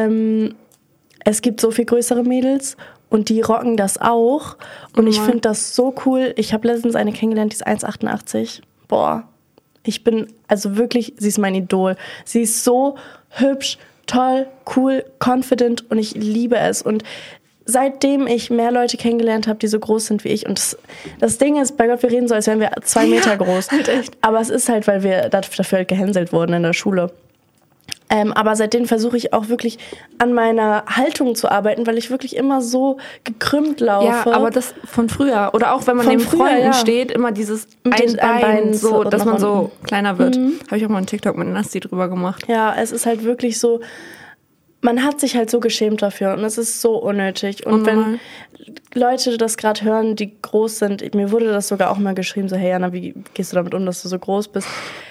es gibt so viel größere Mädels und die rocken das auch. Und ich finde das so cool. Ich habe letztens eine kennengelernt, die ist 1,88. Boah, ich bin, also wirklich, sie ist mein Idol. Sie ist so hübsch, toll, cool, confident und ich liebe es. Und seitdem ich mehr Leute kennengelernt habe, die so groß sind wie ich, und das Ding ist, bei Gott, wir reden so, als wären wir 2 Meter groß. Halt echt. Aber es ist halt, weil wir dafür halt gehänselt wurden in der Schule. Aber seitdem versuche ich auch wirklich an meiner Haltung zu arbeiten, weil ich wirklich immer so gekrümmt laufe. Ja, aber das von früher. Oder auch, wenn man neben Freunden steht, immer dieses ein Bein so, dass man so kleiner wird. Habe ich auch mal einen TikTok mit Nasti drüber gemacht. Ja, es ist halt wirklich so, man hat sich halt so geschämt dafür und es ist so unnötig. Und wenn Leute das gerade hören, die groß sind, mir wurde das sogar auch mal geschrieben, so, hey Jana, wie gehst du damit um, dass du so groß bist?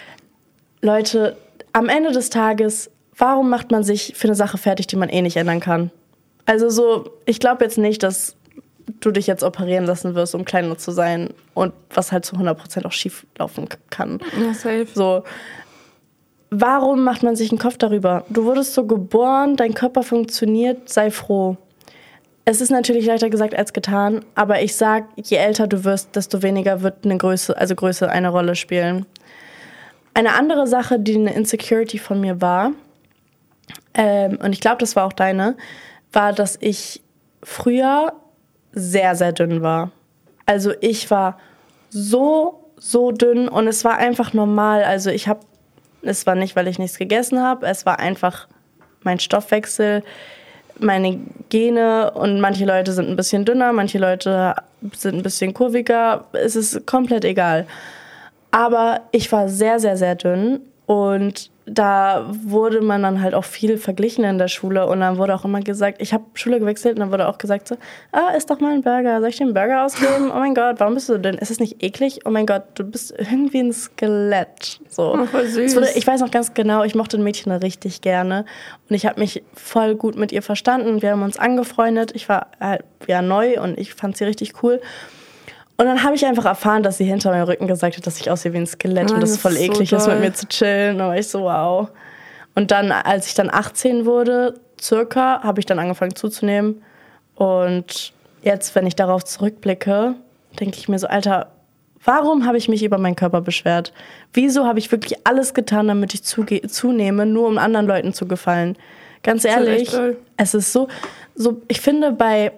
Leute, am Ende des Tages, warum macht man sich für eine Sache fertig, die man eh nicht ändern kann? Also so, ich glaube jetzt nicht, dass du dich jetzt operieren lassen wirst, um kleiner zu sein und was halt zu 100% auch schief laufen kann. Ja, safe. So, warum macht man sich einen Kopf darüber? Du wurdest so geboren, dein Körper funktioniert, sei froh. Es ist natürlich leichter gesagt als getan, aber ich sag, je älter du wirst, desto weniger wird Größe eine Rolle spielen. Eine andere Sache, die eine Insecurity von mir war, und ich glaube, das war auch deine, war, dass ich früher sehr, sehr dünn war. Also ich war so dünn und es war einfach normal. Also es war nicht, weil ich nichts gegessen habe, es war einfach mein Stoffwechsel, meine Gene, und manche Leute sind ein bisschen dünner, manche Leute sind ein bisschen kurviger. Es ist komplett egal. Aber ich war sehr, sehr, sehr dünn und da wurde man dann halt auch viel verglichen in der Schule und dann wurde auch immer gesagt, ich habe Schule gewechselt und dann wurde auch gesagt so, isst doch mal einen Burger, soll ich dir einen Burger ausgeben? Oh mein Gott, warum bist du denn? Ist das nicht eklig? Oh mein Gott, du bist irgendwie ein Skelett. So. Oh, voll süß. Ich weiß noch ganz genau, ich mochte ein Mädchen richtig gerne und ich habe mich voll gut mit ihr verstanden. Wir haben uns angefreundet, ich war halt neu und ich fand sie richtig cool. Und dann habe ich einfach erfahren, dass sie hinter meinem Rücken gesagt hat, dass ich aussehe wie ein Skelett und das voll eklig ist, mit mir zu chillen. Da war ich so, wow. Und dann, als ich dann 18 wurde, circa, habe ich dann angefangen zuzunehmen. Und jetzt, wenn ich darauf zurückblicke, denke ich mir so, Alter, warum habe ich mich über meinen Körper beschwert? Wieso habe ich wirklich alles getan, damit ich zunehme, nur um anderen Leuten zu gefallen? Ganz ehrlich, es ist so, ich finde bei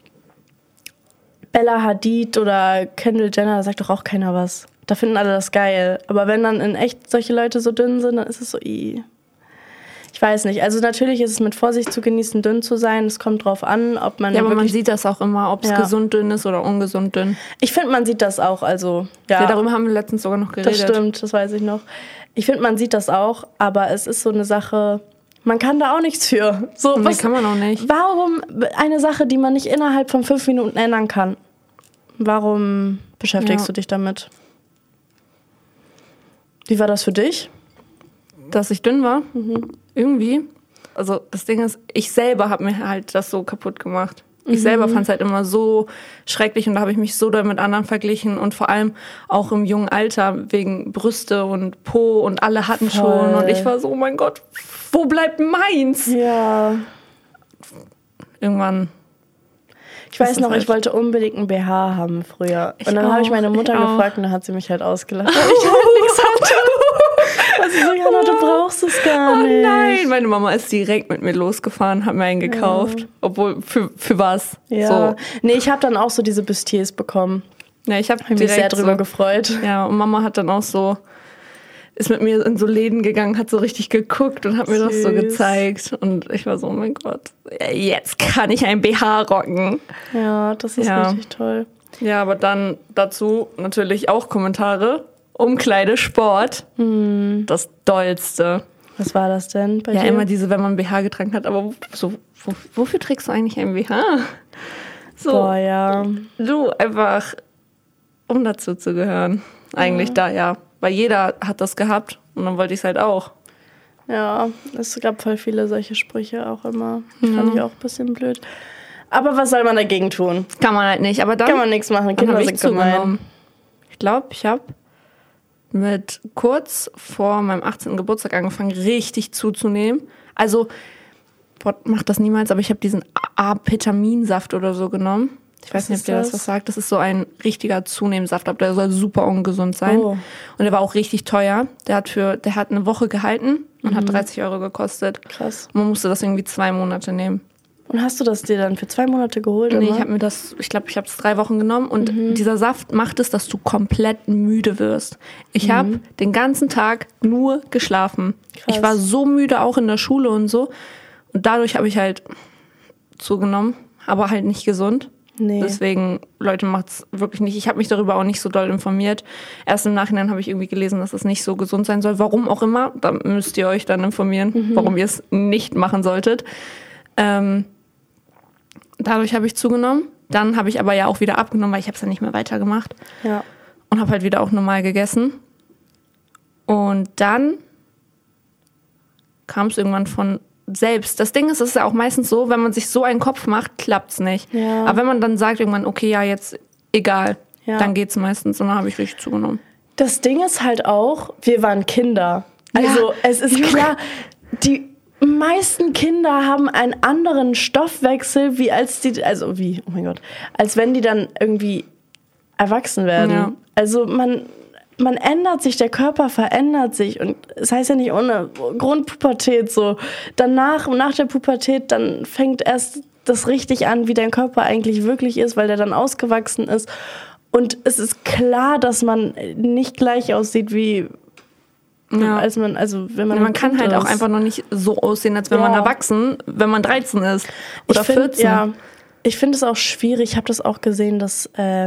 Bella Hadid oder Kendall Jenner, da sagt doch auch keiner was. Da finden alle das geil. Aber wenn dann in echt solche Leute so dünn sind, dann ist es so, Ich weiß nicht. Also natürlich ist es mit Vorsicht zu genießen, dünn zu sein. Es kommt drauf an, ob man... Ja, aber man sieht das auch immer, ob es gesund dünn ist oder ungesund dünn. Ich finde, man sieht das auch. Also, ja, darüber haben wir letztens sogar noch geredet. Das stimmt, das weiß ich noch. Ich finde, man sieht das auch, aber es ist so eine Sache... Man kann da auch nichts für. So, nee, kann man auch nicht. Warum eine Sache, die man nicht innerhalb von 5 Minuten ändern kann? Warum beschäftigst du dich damit? Wie war das für dich? Dass ich dünn war? Irgendwie. Also das Ding ist, ich selber habe mir halt das so kaputt gemacht. Ich selber fand es halt immer so schrecklich und da habe ich mich so doll mit anderen verglichen und vor allem auch im jungen Alter wegen Brüste und Po und alle hatten schon und ich war so, oh mein Gott, wo bleibt meins? Ja. Irgendwann. Ich weiß noch, ich wollte unbedingt einen BH haben früher. Und dann habe ich meine Mutter gefragt und dann hat sie mich halt ausgelacht. Ich halt nichts hatte. Also so, Jana, du brauchst es gar nicht. Oh nein, meine Mama ist direkt mit mir losgefahren, hat mir einen gekauft. Ja. Obwohl, für was? Ja. So. Nee, ich habe dann auch so diese Bustiers bekommen. Ja, ich habe mich sehr drüber gefreut. Ja, und Mama hat dann auch so, ist mit mir in so Läden gegangen, hat so richtig geguckt und hat mir das so gezeigt. Und ich war so, oh mein Gott, jetzt kann ich ein BH rocken. Ja, das ist richtig toll. Ja, aber dann dazu natürlich auch Kommentare. Umkleidesport, das Dollste. Was war das denn bei dir? Ja, immer diese, wenn man ein BH getragen hat. Aber so, wofür trägst du eigentlich ein BH? So, boah, ja. Du, einfach, um dazu zu gehören. Eigentlich weil jeder hat das gehabt und dann wollte ich es halt auch. Ja, es gab voll viele solche Sprüche auch immer. Fand ich auch ein bisschen blöd. Aber was soll man dagegen tun? Kann man halt nicht. Aber dann kann man nichts machen. Kinder sind gemein. Ich glaube, ich habe mit kurz vor meinem 18. Geburtstag angefangen, richtig zuzunehmen. Also, mach das niemals, aber ich habe diesen A-Vitaminsaft oder so genommen. Ich weiß nicht, ob dir das was sagt. Das ist so ein richtiger Zunehmsaft, aber der soll super ungesund sein. Oh. Und der war auch richtig teuer. Der hat eine Woche gehalten und hat 30 € gekostet. Krass. Und man musste das irgendwie 2 Monate nehmen. Und hast du das dir dann für 2 Monate geholt? Nee, ich glaube, ich habe es 3 Wochen genommen. Und dieser Saft macht es, dass du komplett müde wirst. Ich habe den ganzen Tag nur geschlafen. Krass. Ich war so müde, auch in der Schule und so. Und dadurch habe ich halt zugenommen, aber halt nicht gesund. Nee. Deswegen, Leute, macht's wirklich nicht. Ich habe mich darüber auch nicht so doll informiert. Erst im Nachhinein habe ich irgendwie gelesen, dass es nicht so gesund sein soll. Warum auch immer, da müsst ihr euch dann informieren, warum ihr es nicht machen solltet. Dadurch habe ich zugenommen. Dann habe ich aber ja auch wieder abgenommen, weil ich habe es ja nicht mehr weitergemacht. Ja. Und habe halt wieder auch normal gegessen. Und dann kam es irgendwann von selbst. Das Ding ist, es ist ja auch meistens so, wenn man sich so einen Kopf macht, klappt's nicht. Ja. Aber wenn man dann sagt irgendwann, okay, ja, jetzt egal, dann geht's meistens. Und dann habe ich richtig zugenommen. Das Ding ist halt auch, wir waren Kinder. Also es ist klar, die meisten Kinder haben einen anderen Stoffwechsel, oh mein Gott, als wenn die dann irgendwie erwachsen werden. Ja. Also man ändert sich, der Körper verändert sich und es heißt ja nicht ohne Grundpubertät so. Danach, nach der Pubertät, dann fängt erst das richtig an, wie dein Körper eigentlich wirklich ist, weil der dann ausgewachsen ist. Und es ist klar, dass man nicht gleich aussieht wie als man, also wenn man. Man kann halt auch einfach noch nicht so aussehen, als wenn man erwachsen, wenn man 13 ist oder 14. Ja, ich finde es auch schwierig. Ich habe das auch gesehen, dass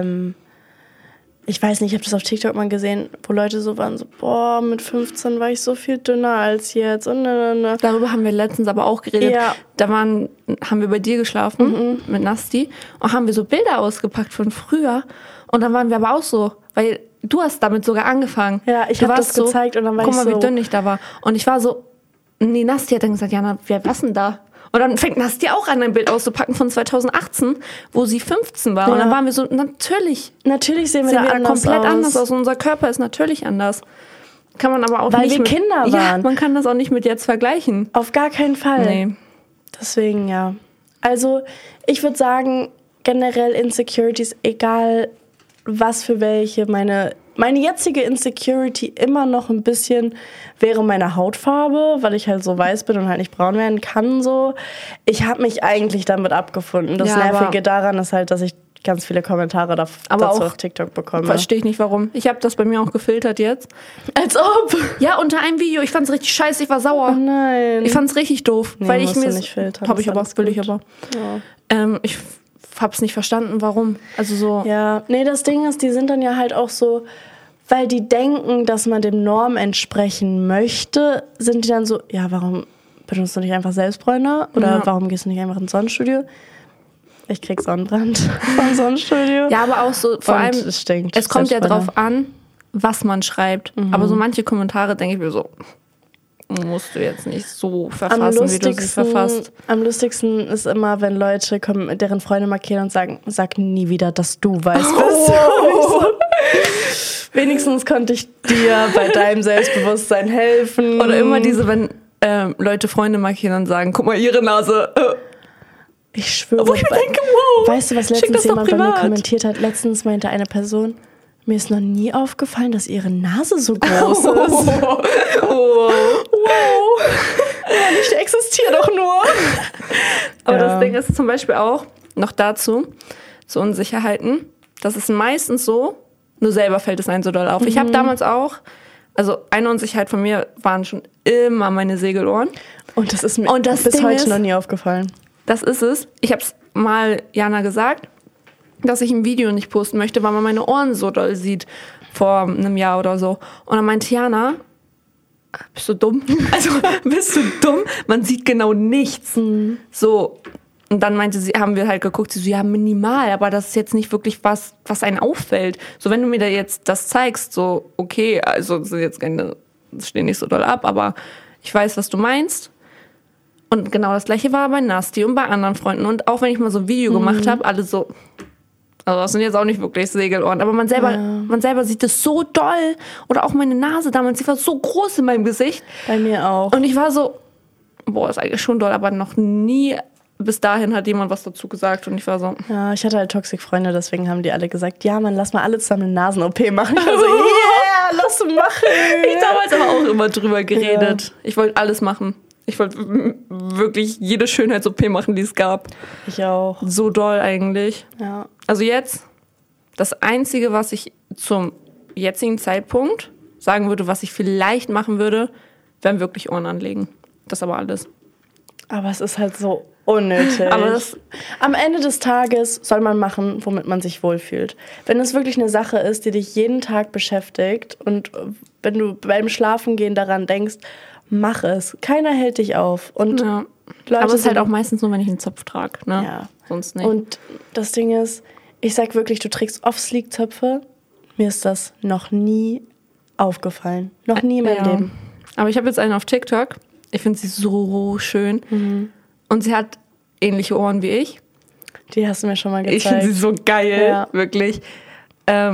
ich weiß nicht, ich habe das auf TikTok mal gesehen, wo Leute so waren, so, boah, mit 15 war ich so viel dünner als jetzt. Und Darüber haben wir letztens aber auch geredet. Ja. Da haben wir bei dir geschlafen mit Nasti und haben wir so Bilder ausgepackt von früher. Und dann waren wir aber auch so, weil du hast damit sogar angefangen. Ja, ich habe das gezeigt und dann war guck ich mal, so. Guck mal, wie dünn ich da war. Und ich war so, nee, Nasti hat dann gesagt, Jana, wer was denn da? Und dann fängt Nasti auch an, ein Bild auszupacken von 2018, wo sie 15 war. Ja. Und dann waren wir so, natürlich sehen wir da komplett anders aus. Unser Körper ist natürlich anders. Kann man aber auch weil nicht wir Kinder waren. Ja, man kann das auch nicht mit jetzt vergleichen. Auf gar keinen Fall. Nee. Deswegen, ja. Also, ich würde sagen, generell Insecurities, egal was für welche, meine jetzige Insecurity immer noch ein bisschen wäre meine Hautfarbe, weil ich halt so weiß bin und halt nicht braun werden kann. So. Ich habe mich eigentlich damit abgefunden. Das Nervige daran ist halt, dass ich ganz viele Kommentare dazu auf TikTok bekomme. Verstehe ich nicht, warum. Ich habe das bei mir auch gefiltert jetzt. Als ob! Ja, unter einem Video. Ich fand's richtig scheiße, ich war sauer. Oh nein. Ich fand's richtig doof. Nee, weil ich mir nicht filtern. Will ich aber. Ja. Ich hab's nicht verstanden, warum. Also so. Ja, nee, das Ding ist, die sind dann ja halt auch so, weil die denken, dass man dem Norm entsprechen möchte, sind die dann so, ja, warum benutzt du nicht einfach Selbstbräuner? Oder warum gehst du nicht einfach ins Sonnenstudio? Ich krieg Sonnenbrand vom Sonnenstudio. Ja, aber auch so, vor allem, es kommt ja drauf an, was man schreibt. Aber so manche Kommentare denke ich mir so, musst du jetzt nicht so verfassen, wie du sie verfasst. Am lustigsten ist immer, wenn Leute kommen, deren Freunde markieren und sagen, sag nie wieder, dass du weißt, was du wenigstens konnte ich dir bei deinem Selbstbewusstsein helfen. Oder immer diese, wenn Leute Freunde markieren und sagen, guck mal, ihre Nase. Ich schwöre. Wo ich mir denke, wow. Weißt du, was letztens jemand bei mir kommentiert hat? Letztens meinte eine Person, mir ist noch nie aufgefallen, dass ihre Nase so groß ist. Wow. Ja, ich existiere doch nur. Aber das Ding ist zum Beispiel auch, noch dazu, zu Unsicherheiten, das ist meistens so, nur selber fällt es einem so doll auf. Ich habe damals auch, also eine Unsicherheit von mir waren schon immer meine Segelohren. Und das ist mir bis heute noch nie aufgefallen. Das ist es. Ich habe es mal Jana gesagt, dass ich ein Video nicht posten möchte, weil man meine Ohren so doll sieht vor einem Jahr oder so. Und dann meinte Jana, bist du dumm? Also, bist du dumm? Man sieht genau nichts. So. Und dann meinte sie, haben wir halt geguckt, sie so, ja, minimal, aber das ist jetzt nicht wirklich was einen auffällt. So, wenn du mir da jetzt das zeigst, so, okay, also, das ist jetzt das steht nicht so doll ab, aber ich weiß, was du meinst. Und genau das Gleiche war bei Nasti und bei anderen Freunden. Und auch wenn ich mal so ein Video gemacht habe, alle so, also das sind jetzt auch nicht wirklich Segelohren, aber man selber sieht das so doll. Oder auch meine Nase damals, die war so groß in meinem Gesicht. Bei mir auch. Und ich war so, boah, ist eigentlich schon doll, aber noch nie bis dahin hat jemand was dazu gesagt. Und ich war so. Ja, ich hatte halt Toxic-Freunde, deswegen haben die alle gesagt, ja, Mann, lass mal alle zusammen eine Nasen-OP machen. Ich war so, yeah, lass machen. Ich damals aber auch immer drüber geredet. Ja. Ich wollte alles machen. Ich wollte wirklich jede Schönheits-OP machen, die es gab. Ich auch. So doll eigentlich. Ja. Also jetzt, das Einzige, was ich zum jetzigen Zeitpunkt sagen würde, was ich vielleicht machen würde, wären wirklich Ohren anlegen. Das ist aber alles. Aber es ist halt so unnötig. Aber am Ende des Tages soll man machen, womit man sich wohlfühlt. Wenn es wirklich eine Sache ist, die dich jeden Tag beschäftigt und wenn du beim Schlafengehen daran denkst, mach es. Keiner hält dich auf. Und Leute, aber es ist halt auch meistens nur, wenn ich einen Zopf trage. Ne? Ja. Sonst nicht. Und das Ding ist, ich sag wirklich, du trägst oft Sleek-Zöpfe. Mir ist das noch nie aufgefallen. Noch nie in meinem Leben. Aber ich habe jetzt eine auf TikTok. Ich finde sie so schön. Und sie hat ähnliche Ohren wie ich. Die hast du mir schon mal gezeigt. Ich finde sie so geil, wirklich.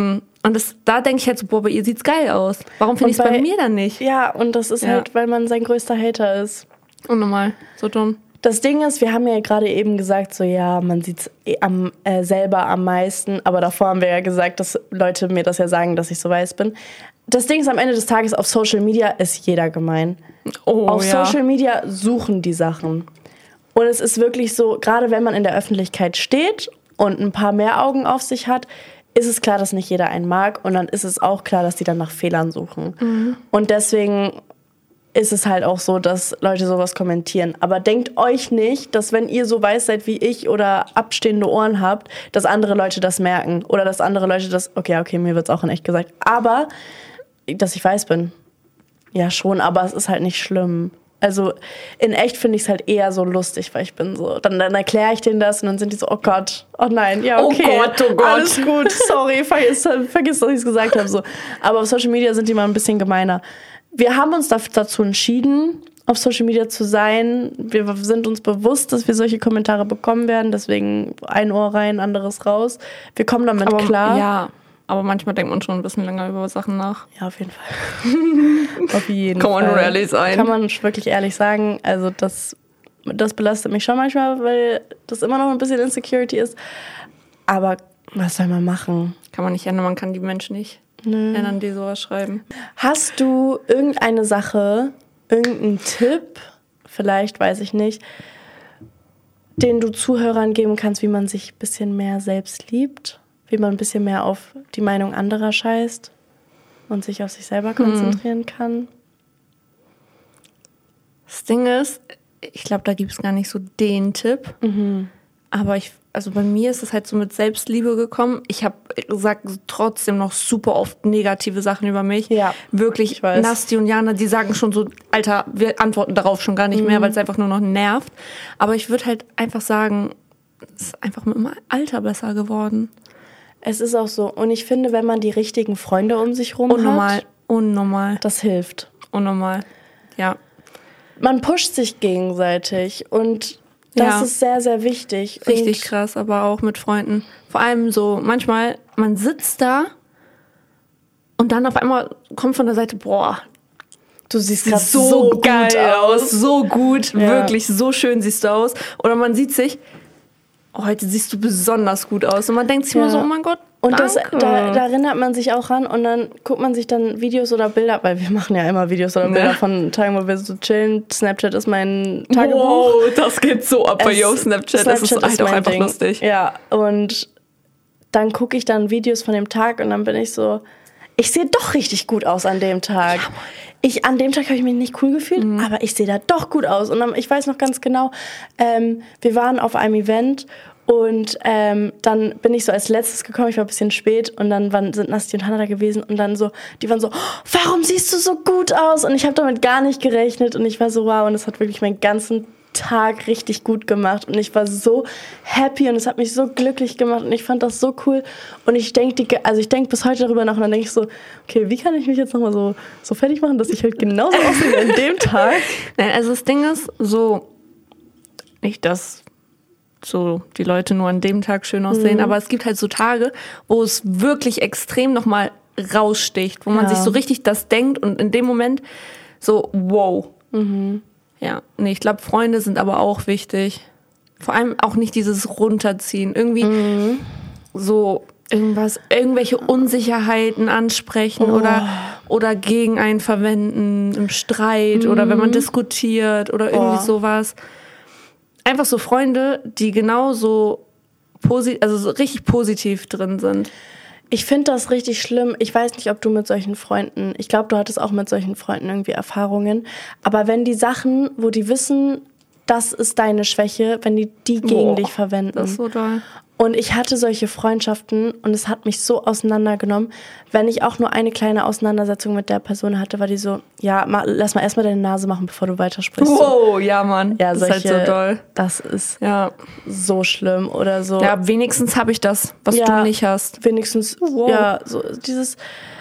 Und da denke ich halt so, boah, bei ihr sieht's geil aus. Warum finde ich es bei mir dann nicht? Ja, und das ist halt, weil man sein größter Hater ist. Unnormal, so dumm. Das Ding ist, wir haben ja gerade eben gesagt, so ja, man sieht es selber am meisten, aber davor haben wir ja gesagt, dass Leute mir das ja sagen, dass ich so weiß bin. Das Ding ist, am Ende des Tages auf Social Media ist jeder gemein. Auf Social Media suchen die Sachen. Und es ist wirklich so, gerade wenn man in der Öffentlichkeit steht und ein paar mehr Augen auf sich hat, ist es klar, dass nicht jeder einen mag. Und dann ist es auch klar, dass die dann nach Fehlern suchen. Mhm. Und deswegen ist es halt auch so, dass Leute sowas kommentieren. Aber denkt euch nicht, dass wenn ihr so weiß seid wie ich oder abstehende Ohren habt, dass andere Leute das merken. Oder dass andere Leute das, okay, mir wird's auch in echt gesagt. Aber, dass ich weiß bin. Ja, schon, aber es ist halt nicht schlimm. Also in echt finde ich es halt eher so lustig, weil ich bin so, dann erkläre ich denen das und dann sind die so, oh Gott, oh nein, ja, okay. Oh Gott. Alles gut, sorry, vergiss, dass ich es gesagt habe. So. Aber auf Social Media sind die mal ein bisschen gemeiner. Wir haben uns dazu entschieden, auf Social Media zu sein. Wir sind uns bewusst, dass wir solche Kommentare bekommen werden. Deswegen ein Ohr rein, anderes raus. Wir kommen damit klar. Ja, aber manchmal denkt man schon ein bisschen länger über Sachen nach. Ja, auf jeden Fall. Auf jeden Fall. Kann man nur ehrlich sein. Kann man wirklich ehrlich sagen. Also das belastet mich schon manchmal, weil das immer noch ein bisschen Insecurity ist. Aber was soll man machen? Kann man nicht ändern, man kann die Menschen nicht ändern, die sowas schreiben. Hast du irgendeine Sache, irgendeinen Tipp, vielleicht, weiß ich nicht, den du Zuhörern geben kannst, wie man sich ein bisschen mehr selbst liebt? Wie man ein bisschen mehr auf die Meinung anderer scheißt und sich auf sich selber konzentrieren kann? Das Ding ist, ich glaube, da gibt es gar nicht so den Tipp. Mhm. Aber bei mir ist es halt so mit Selbstliebe gekommen. Ich habe gesagt trotzdem noch super oft negative Sachen über mich. Ja, wirklich, Nasti und Jana, die sagen schon so, Alter, wir antworten darauf schon gar nicht mehr, weil es einfach nur noch nervt. Aber ich würde halt einfach sagen, es ist einfach mit dem Alter besser geworden. Es ist auch so. Und ich finde, wenn man die richtigen Freunde um sich rum hat, unnormal. Das hilft. Unnormal, ja. Man pusht sich gegenseitig und das ist sehr, sehr wichtig. Richtig krass, aber auch mit Freunden. Vor allem so, manchmal, man sitzt da und dann auf einmal kommt von der Seite, boah, du siehst gerade so geil aus. So gut, wirklich so schön siehst du aus. Oder man sieht sich, heute siehst du besonders gut aus. Und man denkt sich immer so, oh mein Gott, und da erinnert man sich auch ran und dann guckt man sich dann Videos oder Bilder, weil wir machen ja immer Videos oder Bilder von Tagen, wo wir so chillen. Snapchat ist mein Tagebuch. Wow, das geht so ab bei Snapchat. Das ist halt auch einfach lustig. Ja, und dann gucke ich dann Videos von dem Tag und dann bin ich so, ich sehe doch richtig gut aus an dem Tag. An dem Tag habe ich mich nicht cool gefühlt, aber ich sehe da doch gut aus. Und dann, ich weiß noch ganz genau, wir waren auf einem Event und dann bin ich so als letztes gekommen, ich war ein bisschen spät und dann sind Nasti und Hannah da gewesen und dann so, die waren so, oh, warum siehst du so gut aus? Und ich habe damit gar nicht gerechnet und ich war so, wow, und es hat wirklich meinen ganzen Tag richtig gut gemacht und ich war so happy und es hat mich so glücklich gemacht und ich fand das so cool und ich denke bis heute darüber nach und dann denke ich so, okay, wie kann ich mich jetzt nochmal so fertig machen, dass ich halt genauso aussehe an dem Tag? Nein, also das Ding ist so, nicht, dass so die Leute nur an dem Tag schön aussehen, aber es gibt halt so Tage, wo es wirklich extrem nochmal raussticht, wo man sich so richtig das denkt und in dem Moment so, wow. Ja, nee, ich glaube, Freunde sind aber auch wichtig. Vor allem auch nicht dieses Runterziehen. Irgendwie so irgendwelche Unsicherheiten ansprechen oder gegen einen verwenden im Streit oder wenn man diskutiert oder irgendwie sowas. Einfach so Freunde, die genauso so richtig positiv drin sind. Ich finde das richtig schlimm. Ich weiß nicht, ob du mit solchen Freunden, ich glaube, du hattest auch mit solchen Freunden irgendwie Erfahrungen. Aber wenn die Sachen, wo die wissen, das ist deine Schwäche, wenn die gegen dich verwenden. Das ist so doll. Und ich hatte solche Freundschaften und es hat mich so auseinandergenommen. Wenn ich auch nur eine kleine Auseinandersetzung mit der Person hatte, war die so, ja, lass mal erstmal deine Nase machen, bevor du weitersprichst. Wow, ja, Mann. Ja, das ist halt so doll. Das ist so schlimm oder so. Ja, wenigstens habe ich das, was du nicht hast. Wenigstens, ja, so dieses...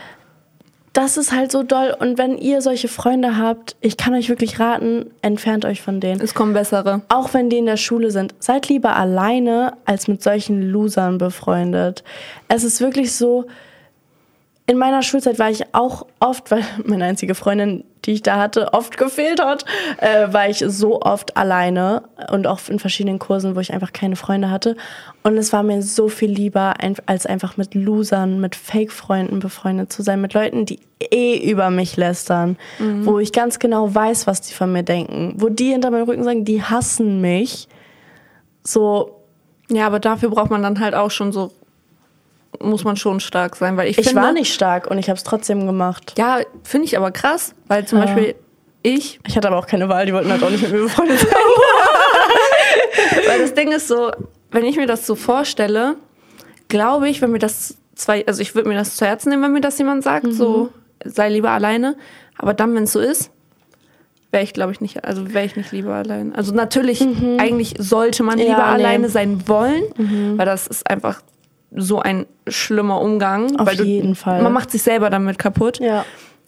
Das ist halt so doll. Und wenn ihr solche Freunde habt, ich kann euch wirklich raten, entfernt euch von denen. Es kommen bessere. Auch wenn die in der Schule sind. Seid lieber alleine, als mit solchen Losern befreundet. Es ist wirklich so, in meiner Schulzeit war ich auch oft, weil meine einzige Freundin, die ich da hatte, oft gefehlt hat, war ich so oft alleine und auch in verschiedenen Kursen, wo ich einfach keine Freunde hatte. Und es war mir so viel lieber, als einfach mit Losern, mit Fake-Freunden befreundet zu sein, mit Leuten, die über mich lästern, wo ich ganz genau weiß, was die von mir denken, wo die hinter meinem Rücken sagen, die hassen mich. So. Ja, aber dafür braucht man dann halt auch schon so, muss man schon stark sein, weil ich finde, war nicht stark und ich habe es trotzdem gemacht. Ja, finde ich aber krass, weil zum Beispiel ich hatte aber auch keine Wahl, die wollten halt auch nicht mit mir befreundet sein. Weil das Ding ist so, wenn ich mir das so vorstelle, glaube ich, wenn mir das ich würde mir das zu Herzen nehmen, wenn mir das jemand sagt, so, sei lieber alleine, aber dann, wenn es so ist, wäre ich nicht lieber allein. Also natürlich, eigentlich sollte man lieber alleine sein wollen, weil das ist einfach so ein schlimmer Umgang. Auf jeden Fall. Man macht sich selber damit kaputt. Ja.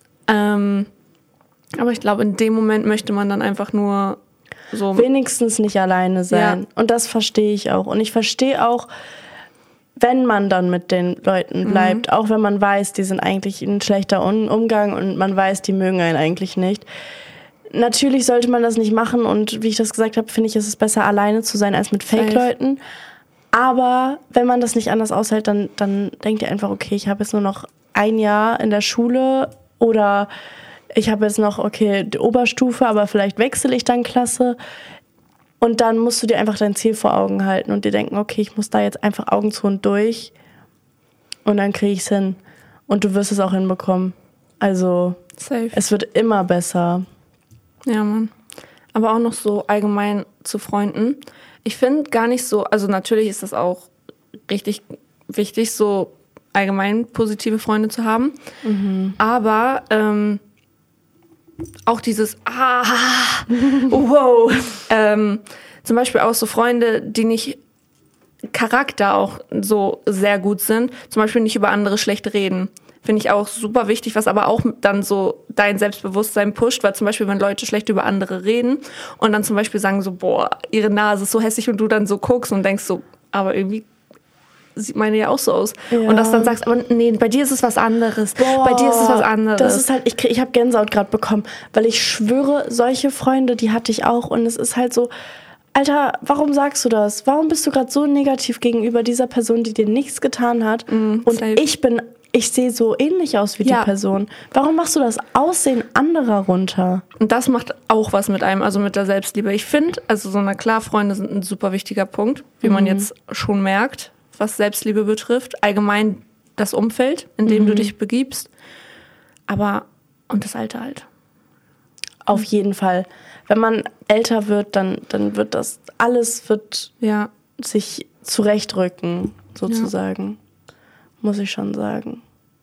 Aber ich glaube, in dem Moment möchte man dann einfach nur so... wenigstens nicht alleine sein. Ja. Und das verstehe ich auch. Und ich verstehe auch, wenn man dann mit den Leuten bleibt, auch wenn man weiß, die sind eigentlich ein schlechter Umgang und man weiß, die mögen einen eigentlich nicht. Natürlich sollte man das nicht machen und wie ich das gesagt habe, finde ich, ist es besser, alleine zu sein, als mit Fake-Leuten. Aber wenn man das nicht anders aushält, dann denkt ihr einfach, okay, ich habe jetzt nur noch ein Jahr in der Schule oder ich habe jetzt noch, okay, die Oberstufe, aber vielleicht wechsle ich dann Klasse. Und dann musst du dir einfach dein Ziel vor Augen halten und dir denken, okay, ich muss da jetzt einfach Augen zu und durch und dann kriege ich es hin. Und du wirst es auch hinbekommen. Also, Safe. Es wird immer besser. Ja, Mann. Aber auch noch so allgemein zu Freunden. Ich finde gar nicht so, also natürlich ist das auch richtig wichtig, so allgemein positive Freunde zu haben. Aber auch dieses wow. Zum Beispiel auch so Freunde, die nicht Charakter auch so sehr gut sind, zum Beispiel nicht über andere schlecht reden. Finde ich auch super wichtig, was aber auch dann so dein Selbstbewusstsein pusht, weil zum Beispiel, wenn Leute schlecht über andere reden und dann zum Beispiel sagen so, boah, ihre Nase ist so hässlich und du dann so guckst und denkst so, aber irgendwie sieht meine ja auch so aus. Ja. Und das dann sagst, aber nee, bei dir ist es was anderes. Boah, bei dir ist es was anderes. Das ist halt, ich habe Gänsehaut gerade bekommen, weil ich schwöre, solche Freunde, die hatte ich auch und es ist halt so, Alter, warum sagst du das? Warum bist du gerade so negativ gegenüber dieser Person, die dir nichts getan hat? Und safe. ich sehe so ähnlich aus wie die Person. Warum machst du das Aussehen anderer runter? Und das macht auch was mit einem, also mit der Selbstliebe. Ich finde, also so na klar, Freunde sind ein super wichtiger Punkt, wie man jetzt schon merkt, was Selbstliebe betrifft. Allgemein das Umfeld, in dem du dich begibst. Aber, und das Alter halt. Auf jeden Fall. Wenn man älter wird, dann wird das, alles wird sich zurechtrücken, sozusagen. Muss ich schon sagen.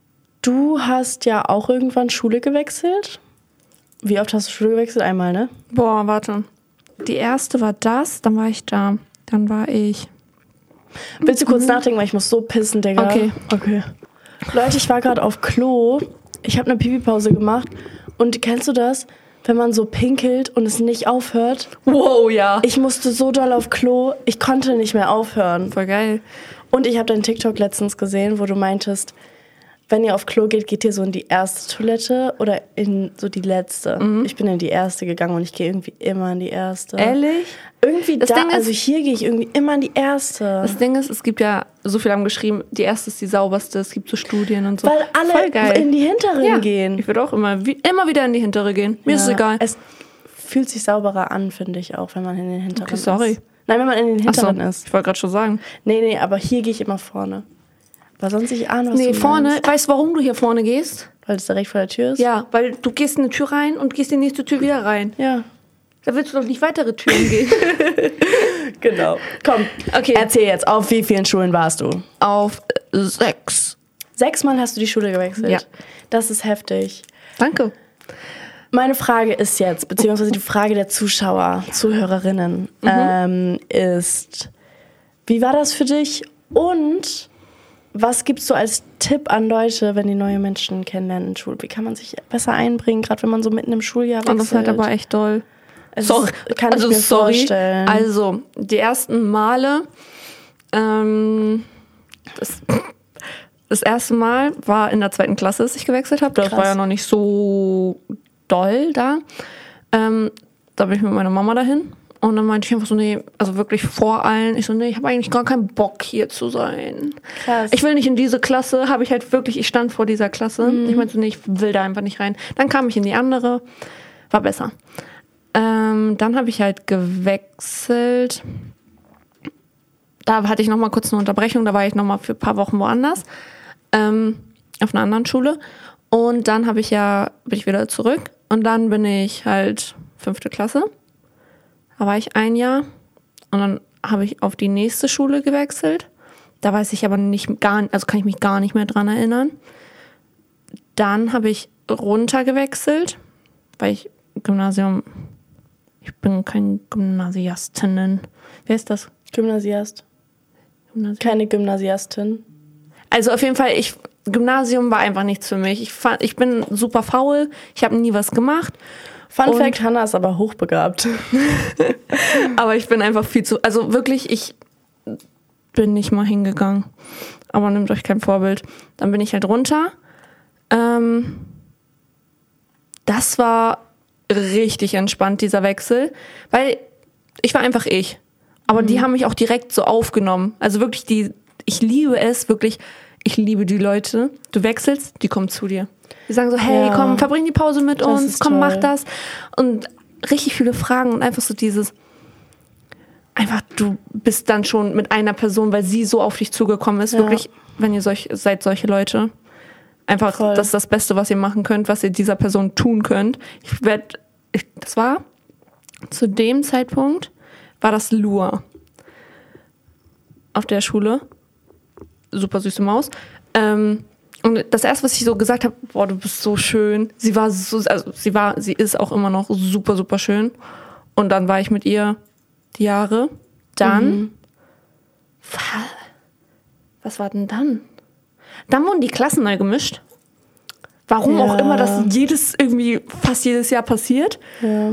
Du hast ja auch irgendwann Schule gewechselt. Wie oft hast du Schule gewechselt? Einmal, ne? Boah, warte. Die erste war das, dann war ich da. Dann war ich... Willst du kurz nachdenken, weil ich muss so pissen, Digga. Okay. Leute, ich war gerade auf Klo. Ich habe eine Pipi-Pause gemacht. Und kennst du das? Wenn man so pinkelt und es nicht aufhört. Wow, ja. Ich musste so doll auf Klo, ich konnte nicht mehr aufhören. Voll geil. Und ich habe deinen TikTok letztens gesehen, wo du meintest, wenn ihr auf Klo geht ihr so in die erste Toilette oder in so die letzte? Ich bin in die erste gegangen und ich gehe irgendwie immer in die erste. Ehrlich? Irgendwie also hier gehe ich irgendwie immer in die erste. Das Ding ist, es gibt ja, so viele haben geschrieben, die erste ist die sauberste, es gibt so Studien und so. Weil alle in die hintere gehen. Ich würde auch immer wieder in die hintere gehen. Mir ist es egal. Es fühlt sich sauberer an, finde ich auch, wenn man in den hinteren ist. Sorry. Nein, wenn man in den hinteren ist. Ich wollte gerade schon sagen. Nee, aber hier gehe ich immer vorne. Weil sonst ich ahne, was du vorne. meinst. Weißt du, warum du hier vorne gehst? Weil es direkt vor der Tür ist? Ja, weil du gehst in eine Tür rein und gehst in die nächste Tür wieder rein. Ja. Da willst du doch nicht weitere Türen gehen. Genau. Komm, okay. Erzähl jetzt, auf wie vielen Schulen warst du? Auf 6. 6 Mal hast du die Schule gewechselt? Ja. Das ist heftig. Danke. Meine Frage ist jetzt, beziehungsweise die Frage der Zuschauer, Zuhörerinnen, ist, wie war das für dich und was gibst du als Tipp an Leute, wenn die neue Menschen kennenlernen in Schule? Wie kann man sich besser einbringen, gerade wenn man so mitten im Schuljahr wechselt? Und das ist halt aber echt doll. Sorry. Kann ich mir vorstellen. Also, die ersten Male, das erste Mal war in der 2. Klasse, dass ich gewechselt habe. Das Krass. war ja noch nicht so doll da. Da bin ich mit meiner Mama dahin. Und dann meinte ich einfach so, nee, also wirklich vor allen. Ich so, nee, ich habe eigentlich gar keinen Bock hier zu sein. Krass. Ich will nicht in diese Klasse, habe ich halt wirklich, ich stand vor dieser Klasse. Ich meinte so, nee, ich will da einfach nicht rein. Dann kam ich in die andere, war besser. Dann habe ich halt gewechselt. Da hatte ich nochmal kurz eine Unterbrechung, da war ich nochmal für ein paar Wochen woanders, auf einer anderen Schule. Und dann bin ich wieder zurück. Und dann bin ich halt 5. Klasse. Da war ich 1 Jahr. Und dann habe ich auf die nächste Schule gewechselt. Da weiß ich aber kann ich mich gar nicht mehr dran erinnern. Dann habe ich runtergewechselt, weil ich bin kein Gymnasiastinnen. Wer ist das? Gymnasiast. Keine Gymnasiastin. Also auf jeden Fall, Gymnasium war einfach nichts für mich. Ich bin super faul, ich habe nie was gemacht. Fun Fact, Hannah ist aber hochbegabt. Aber ich bin einfach also wirklich, ich bin nicht mal hingegangen. Aber nehmt euch kein Vorbild. Dann bin ich halt runter. Das war richtig entspannt, dieser Wechsel. Weil ich war einfach ich. Aber die haben mich auch direkt so aufgenommen. Also wirklich, ich liebe es, wirklich, ich liebe die Leute. Du wechselst, die kommen zu dir. Die sagen so, hey, komm, verbring die Pause mit uns, komm, mach das. Und richtig viele Fragen und einfach so du bist dann schon mit einer Person, weil sie so auf dich zugekommen ist. Ja. Wirklich, wenn ihr seid solche Leute. Einfach, voll. Das ist das Beste, was ihr machen könnt, was ihr dieser Person tun könnt. Das war zu dem Zeitpunkt, war das Lua auf der Schule. Super süße Maus. Und das erste, was ich so gesagt habe, boah, du bist so schön. Sie ist auch immer noch super, super schön. Und dann war ich mit ihr die Jahre. Dann, was war denn dann? Dann wurden die Klassen neu gemischt. Warum auch immer das fast jedes Jahr passiert. Ja.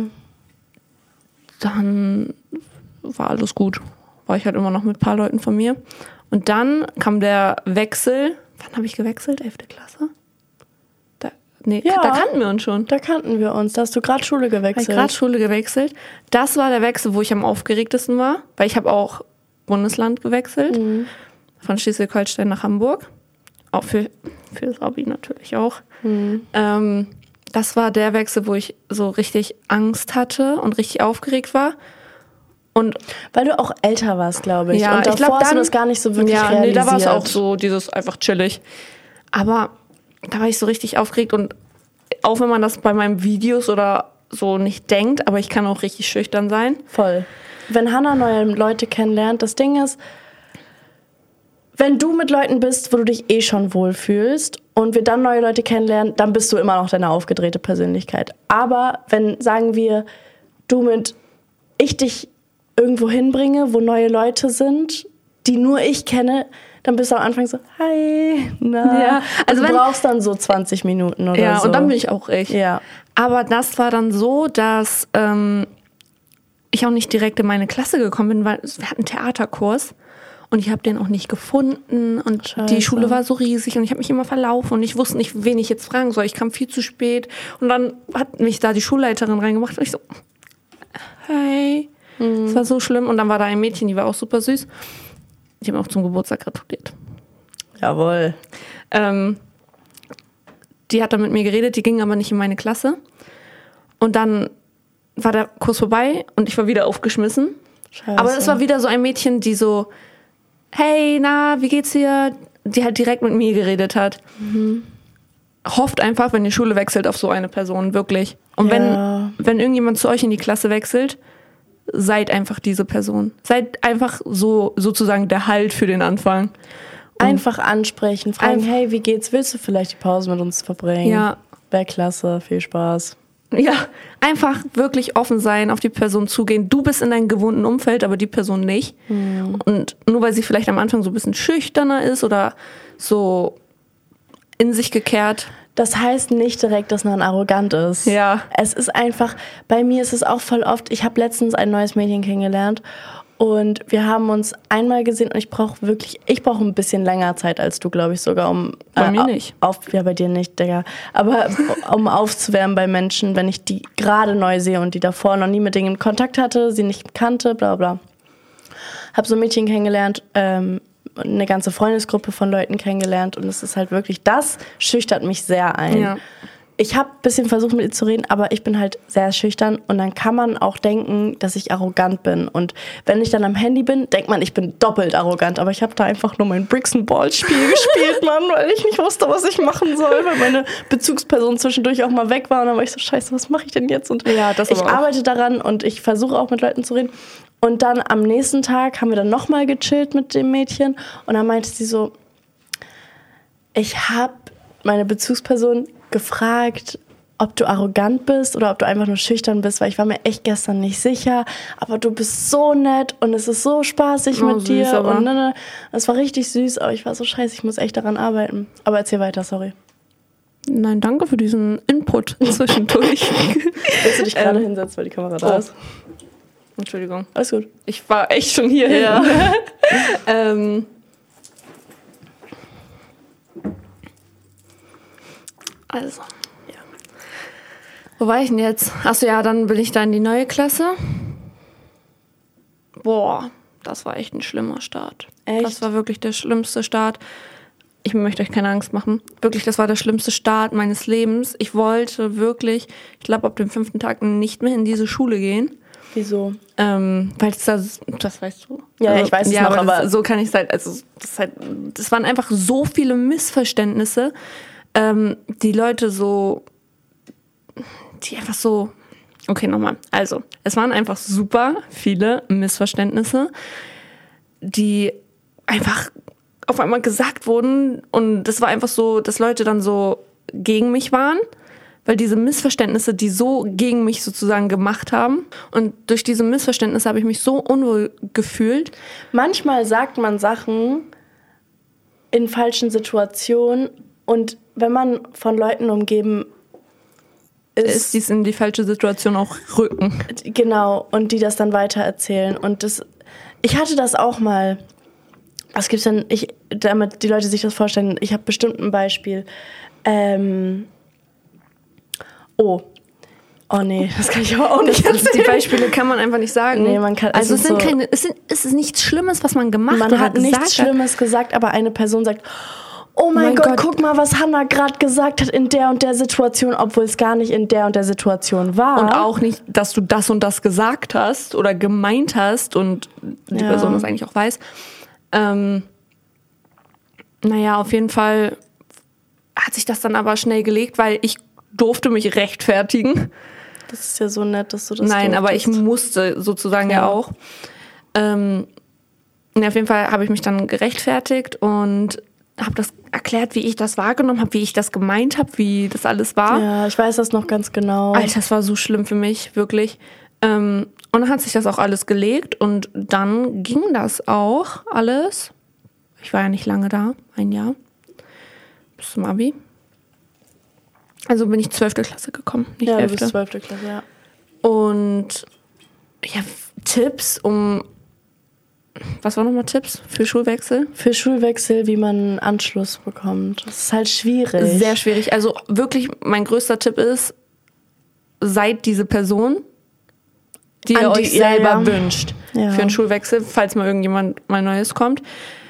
Dann war alles gut. War ich halt immer noch mit ein paar Leuten von mir. Und dann kam der Wechsel. Wann habe ich gewechselt? 11. Klasse? Da kannten wir uns schon. Da kannten wir uns. Da hast du gerade Schule gewechselt. Das war der Wechsel, wo ich am aufgeregtesten war. Weil ich habe auch Bundesland gewechselt. Mhm. Von Schleswig-Holstein nach Hamburg. Auch für das Abi natürlich auch. Mhm. Das war der Wechsel, wo ich so richtig Angst hatte und richtig aufgeregt war. Und weil du auch älter warst, glaube ich. Ja, und davor hast du das gar nicht so wirklich realisiert. Nee, da war es auch so, dieses einfach chillig. Aber da war ich so richtig aufgeregt. Und auch wenn man das bei meinen Videos oder so nicht denkt, aber ich kann auch richtig schüchtern sein. Voll. Wenn Hannah neue Leute kennenlernt, das Ding ist, wenn du mit Leuten bist, wo du dich eh schon wohlfühlst und wir dann neue Leute kennenlernen, dann bist du immer noch deine aufgedrehte Persönlichkeit. Aber wenn, sagen wir, ich dich irgendwo hinbringe, wo neue Leute sind, die nur ich kenne, dann bist du am Anfang so, hi, na. Ja, also du brauchst dann so 20 Minuten oder so. Ja, und dann bin ich auch ich. Ja. Aber das war dann so, dass ich auch nicht direkt in meine Klasse gekommen bin, weil wir hatten einen Theaterkurs und ich habe den auch nicht gefunden und Scheiße. Die Schule war so riesig und ich habe mich immer verlaufen und ich wusste nicht, wen ich jetzt fragen soll. Ich kam viel zu spät und dann hat mich da die Schulleiterin reingemacht und ich so, hey. Es war so schlimm. Und dann war da ein Mädchen, die war auch super süß. Die haben auch zum Geburtstag gratuliert. Jawohl. Die hat dann mit mir geredet, die ging aber nicht in meine Klasse. Und dann war der Kurs vorbei und ich war wieder aufgeschmissen. Scheiße. Aber es war wieder so ein Mädchen, die so, hey, na, wie geht's dir? Die halt direkt mit mir geredet hat. Mhm. Hofft einfach, wenn die Schule wechselt, auf so eine Person, wirklich. Und wenn irgendjemand zu euch in die Klasse wechselt, seid einfach diese Person. Seid einfach so sozusagen der Halt für den Anfang. Einfach ansprechen, fragen, hey, wie geht's? Willst du vielleicht die Pause mit uns verbringen? Ja. Wäre klasse, viel Spaß. Ja, einfach wirklich offen sein, auf die Person zugehen. Du bist in deinem gewohnten Umfeld, aber die Person nicht. Mhm. Und nur weil sie vielleicht am Anfang so ein bisschen schüchterner ist oder so in sich gekehrt. Das heißt nicht direkt, dass man arrogant ist. Ja. Es ist einfach, bei mir ist es auch voll oft, ich habe letztens ein neues Mädchen kennengelernt Und wir haben uns einmal gesehen und ich brauche ein bisschen länger Zeit als du, glaube ich, sogar, um bei mir nicht. Ja, bei dir nicht, Digga. Aber um aufzuwärmen bei Menschen, wenn ich die gerade neu sehe und die davor noch nie mit denen in Kontakt hatte, sie nicht kannte, bla bla. Hab so ein Mädchen kennengelernt, eine ganze Freundesgruppe von Leuten kennengelernt und es ist halt wirklich, das schüchtert mich sehr ein. Ja. Ich habe ein bisschen versucht, mit ihr zu reden, aber ich bin halt sehr schüchtern und dann kann man auch denken, dass ich arrogant bin. Und wenn ich dann am Handy bin, denkt man, ich bin doppelt arrogant. Aber ich habe da einfach nur mein Bricks-and-Ball-Spiel gespielt, Mann, weil ich nicht wusste, was ich machen soll, weil meine Bezugsperson zwischendurch auch mal weg war. Und dann war ich so, scheiße, was mache ich denn jetzt? Und ja, das ich arbeite daran und ich versuche auch mit Leuten zu reden. Und dann am nächsten Tag haben wir dann nochmal gechillt mit dem Mädchen. Und dann meinte sie so, ich habe meine Bezugsperson gefragt, ob du arrogant bist oder ob du einfach nur schüchtern bist, weil ich war mir echt gestern nicht sicher, aber du bist so nett und es ist so spaßig mit süß, dir aber. und es war richtig süß, aber ich war so scheiße, ich muss echt daran arbeiten. Aber erzähl weiter, sorry. Nein, danke für diesen Input zwischendurch. Willst du dich gerade hinsetzen, weil die Kamera da ist? Entschuldigung. Alles gut. Ich war echt schon hier Ja. Also, ja. Wo war ich denn jetzt? Achso, ja, dann bin ich da in die neue Klasse. Boah, das war echt ein schlimmer Start. Echt? Das war wirklich der schlimmste Start. Ich möchte euch keine Angst machen. Wirklich, das war der schlimmste Start meines Lebens. Ich wollte wirklich, ich glaube, ab dem 5. Tag nicht mehr in diese Schule gehen. Wieso? Weil es das weißt du? Ja, also, ich weiß es noch, aber so kann ich es halt, das waren einfach so viele Missverständnisse. Die Leute die einfach so, okay, nochmal. Also, es waren einfach super viele Missverständnisse, die einfach auf einmal gesagt wurden und das war einfach so, dass Leute dann so gegen mich waren, weil diese Missverständnisse, die so gegen mich sozusagen gemacht haben und durch diese Missverständnisse habe ich mich so unwohl gefühlt. Manchmal sagt man Sachen in falschen Situationen und wenn man von Leuten umgeben ist dies in die falsche Situation auch rücken. Genau, und die das dann weiter erzählen. Und ich hatte das auch mal. Was gibt's denn? Damit die Leute sich das vorstellen, ich habe bestimmt ein Beispiel. Oh nee, das kann ich aber auch nicht erzählen. Die Beispiele kann man einfach nicht sagen. Nee, man kann, also es ist nichts Schlimmes, was man gemacht hat. Man hat nichts Schlimmes gesagt, aber eine Person sagt, oh mein Gott, guck mal, was Hannah gerade gesagt hat in der und der Situation, obwohl es gar nicht in der und der Situation war. Und auch nicht, dass du das und das gesagt hast oder gemeint hast und die Person das eigentlich auch weiß. Naja, auf jeden Fall hat sich das dann aber schnell gelegt, weil ich durfte mich rechtfertigen. Das ist ja so nett, dass du das Nein, durftest. aber ich musste sozusagen ja auch. Auf jeden Fall habe ich mich dann gerechtfertigt und habe das erklärt, wie ich das wahrgenommen habe, wie ich das gemeint habe, wie das alles war. Ja, ich weiß das noch ganz genau. Alter, das war so schlimm für mich, wirklich. Und dann hat sich das auch alles gelegt und dann ging das auch alles. Ich war ja nicht lange da, 1 Jahr, bis zum Abi. Also bin ich 12. Klasse gekommen, nicht 11. Ja, du bist 12. Klasse, ja. Und ja, Tipps was waren nochmal Tipps für Schulwechsel? Für Schulwechsel, wie man einen Anschluss bekommt. Das ist halt schwierig. Sehr schwierig. Also wirklich, mein größter Tipp ist, seid diese Person, die ihr euch selber wünscht für einen Schulwechsel, falls mal irgendjemand mal Neues kommt.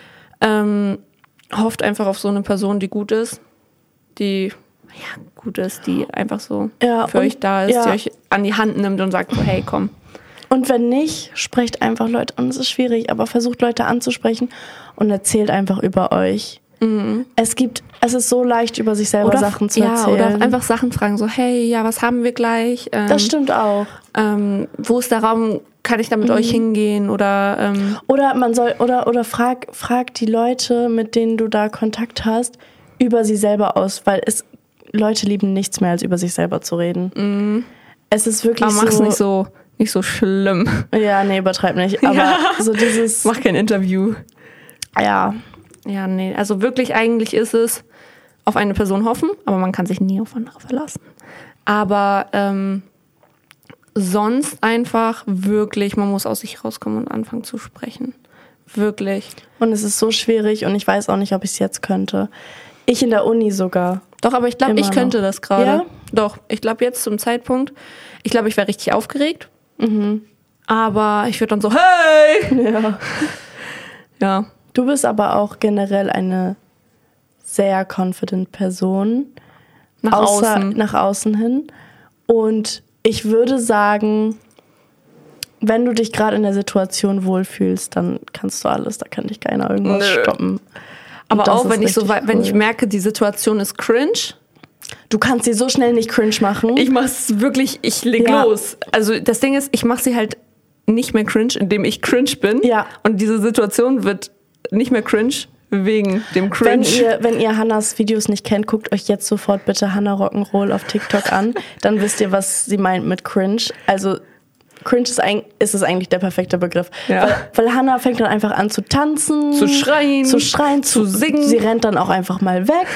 Hofft einfach auf so eine Person, die gut ist, die einfach so für euch da ist, die euch an die Hand nimmt und sagt so, hey, komm. Und wenn nicht, sprecht einfach Leute an. Es ist schwierig, aber versucht Leute anzusprechen und erzählt einfach über euch. Mhm. Es ist so leicht, über sich selber Sachen zu erzählen. Ja, oder einfach Sachen fragen, so, hey, ja, was haben wir gleich? Das stimmt auch. Wo ist der Raum? Kann ich da mit euch hingehen? Oder frag die Leute, mit denen du da Kontakt hast, über sie selber aus, weil Leute lieben nichts mehr, als über sich selber zu reden. Mhm. Es ist wirklich so. Aber mach's nicht so schlimm. Ja, nee, übertreib nicht. Aber so dieses. Mach kein Interview. Ja. Ja, nee. Also wirklich eigentlich ist es auf eine Person hoffen, aber man kann sich nie auf andere verlassen. Aber sonst einfach wirklich, man muss aus sich rauskommen und anfangen zu sprechen. Wirklich. Und es ist so schwierig und ich weiß auch nicht, ob ich es jetzt könnte. Ich in der Uni sogar. Doch, aber ich glaube, ich könnte das gerade. Ja? Doch, ich glaube jetzt zum Zeitpunkt, ich glaube, ich wäre richtig aufgeregt. Aber ich würde dann so, hey! Ja. Ja. Du bist aber auch generell eine sehr confident Person. Nach außen. Nach außen hin. Und ich würde sagen, wenn du dich gerade in der Situation wohlfühlst, dann kannst du alles. Da kann dich keiner irgendwas stoppen. Aber auch wenn ich merke, die Situation ist cringe. Du kannst sie so schnell nicht cringe machen. Ich mach's wirklich, ich leg los. Also das Ding ist, ich mach sie halt nicht mehr cringe, indem ich cringe bin. Ja. Und diese Situation wird nicht mehr cringe wegen dem Cringe. Wenn ihr Hannas Videos nicht kennt, guckt euch jetzt sofort bitte Hannah Rock'n'Roll auf TikTok an. Dann wisst ihr, was sie meint mit cringe. Also cringe ist es eigentlich der perfekte Begriff. Ja. Weil Hannah fängt dann einfach an zu tanzen. Zu schreien, zu singen. Sie rennt dann auch einfach mal weg.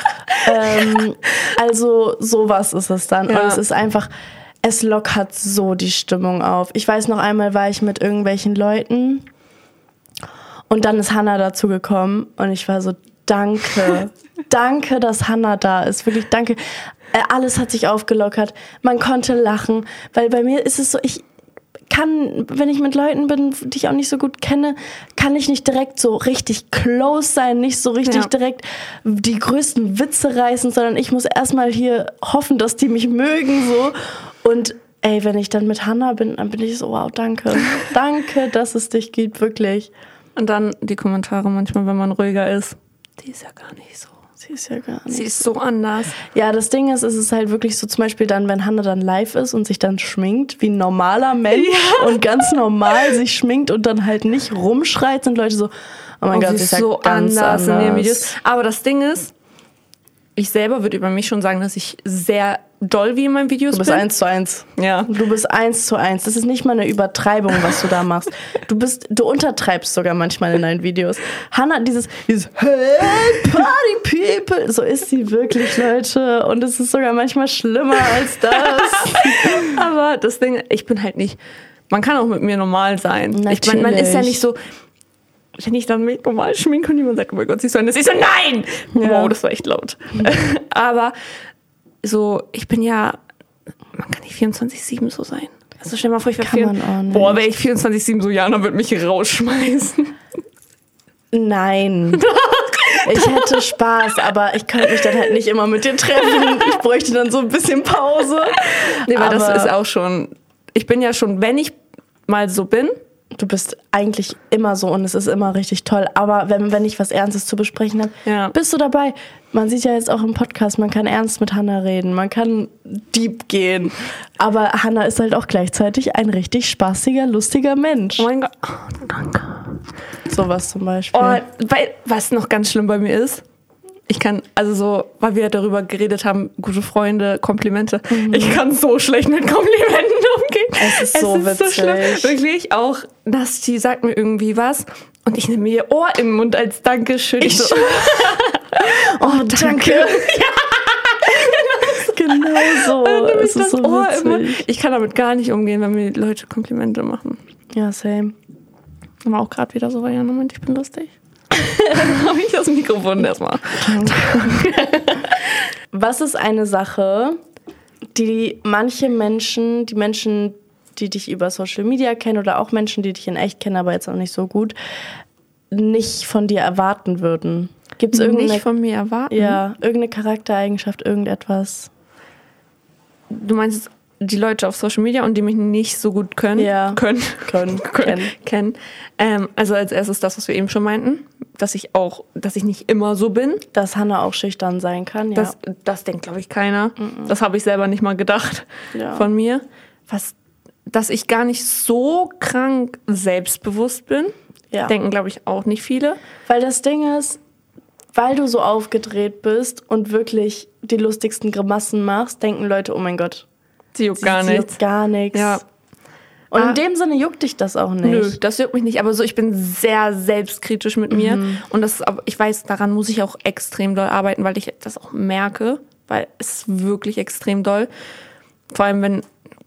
Also sowas ist es dann. Ja. Und es ist einfach, es lockert so die Stimmung auf. Ich weiß noch einmal, war ich mit irgendwelchen Leuten und dann ist Hannah dazu gekommen und ich war so, danke, danke, dass Hannah da ist. Wirklich danke. Alles hat sich aufgelockert. Man konnte lachen, weil bei mir ist es so, ich kann, wenn ich mit Leuten bin, die ich auch nicht so gut kenne, kann ich nicht direkt so richtig close sein, nicht so richtig direkt die größten Witze reißen, sondern ich muss erstmal hier hoffen, dass die mich mögen, so. Und ey, wenn ich dann mit Hannah bin, dann bin ich so, wow, danke. Danke, dass es dich gibt, wirklich. Und dann die Kommentare manchmal, wenn man ruhiger ist. Die ist ja gar nicht so. Sie ist ja gar nicht. Sie ist so anders. Ja, das Ding ist, es ist halt wirklich so, zum Beispiel dann, wenn Hannah dann live ist und sich dann schminkt, wie ein normaler Mensch und ganz normal sich schminkt und dann halt nicht rumschreit, sind Leute so, oh mein Gott, sie sie ist ja so ganz anders in den Videos. Aber das Ding ist, ich selber würde über mich schon sagen, dass ich sehr doll wie in meinen Videos bin. Du bist 1:1. Ja. Du bist 1:1. Das ist nicht mal eine Übertreibung, was du da machst. Du untertreibst sogar manchmal in deinen Videos. Hannah, dieses Hey, Party People, so ist sie wirklich, Leute. Und es ist sogar manchmal schlimmer als das. Aber das Ding, ich bin halt nicht, man kann auch mit mir normal sein. Ich meine, man ist ja nicht so, wenn ich dann mich normal schminke und jemand sagt, oh mein Gott, siehst du anders? Ich so, nein! Ja. Wow, das war echt laut. Aber so, ich bin ja, man kann nicht 24/7 so sein. Also stell dir mal vor, ich wäre ich 24/7 so, Jana wird mich rausschmeißen. Nein. Ich hätte Spaß, aber ich könnte mich dann halt nicht immer mit dir treffen. Ich bräuchte dann so ein bisschen Pause. Nee, weil das ist auch schon, ich bin ja schon, wenn ich mal so bin. Du bist eigentlich immer so und es ist immer richtig toll. Aber wenn ich was Ernstes zu besprechen habe, bist du dabei. Man sieht ja jetzt auch im Podcast, man kann ernst mit Hannah reden, man kann deep gehen. Aber Hannah ist halt auch gleichzeitig ein richtig spaßiger, lustiger Mensch. Oh mein Gott, danke. Sowas zum Beispiel. Oh, was noch ganz schlimm bei mir ist, ich kann, also so, weil wir darüber geredet haben, gute Freunde, Komplimente. Ich kann so schlecht mit Komplimenten umgehen. Es ist so witzig. So schlimm. Wirklich auch, Nasti sagt mir irgendwie was und ich nehme mir ihr Ohr im Mund als Dankeschön. Ich so, oh, danke. Ja. Genau so. Es ist so witzig. Ich kann damit gar nicht umgehen, wenn mir Leute Komplimente machen. Ja, same. Aber auch gerade wieder so, weil ja, Moment, ich bin lustig. Habe ich das Mikrofon erstmal. Was ist eine Sache, die manche Menschen, die dich über Social Media kennen oder auch Menschen, die dich in echt kennen, aber jetzt auch nicht so gut, nicht von dir erwarten würden? Gibt's irgendeine, nicht von mir erwarten? Ja, irgendeine Charaktereigenschaft, irgendetwas? Du meinst die Leute auf Social Media und die mich nicht so gut kennen? Also als erstes das, was wir eben schon meinten, dass ich nicht immer so bin. Dass Hannah auch schüchtern sein kann, ja. Das denkt, glaube ich, keiner. Das habe ich selber nicht mal gedacht von mir. Dass ich gar nicht so krank selbstbewusst bin, denken, glaube ich, auch nicht viele. Weil das Ding ist, weil du so aufgedreht bist und wirklich die lustigsten Grimassen machst, denken Leute, oh mein Gott, sie juckt gar nichts. Ja. Und in dem Sinne juckt dich das auch nicht. Nö, das juckt mich nicht. Aber so, ich bin sehr selbstkritisch mit mir. Und ich weiß, daran muss ich auch extrem doll arbeiten, weil ich das auch merke. Weil es ist wirklich extrem doll. Vor allem, wenn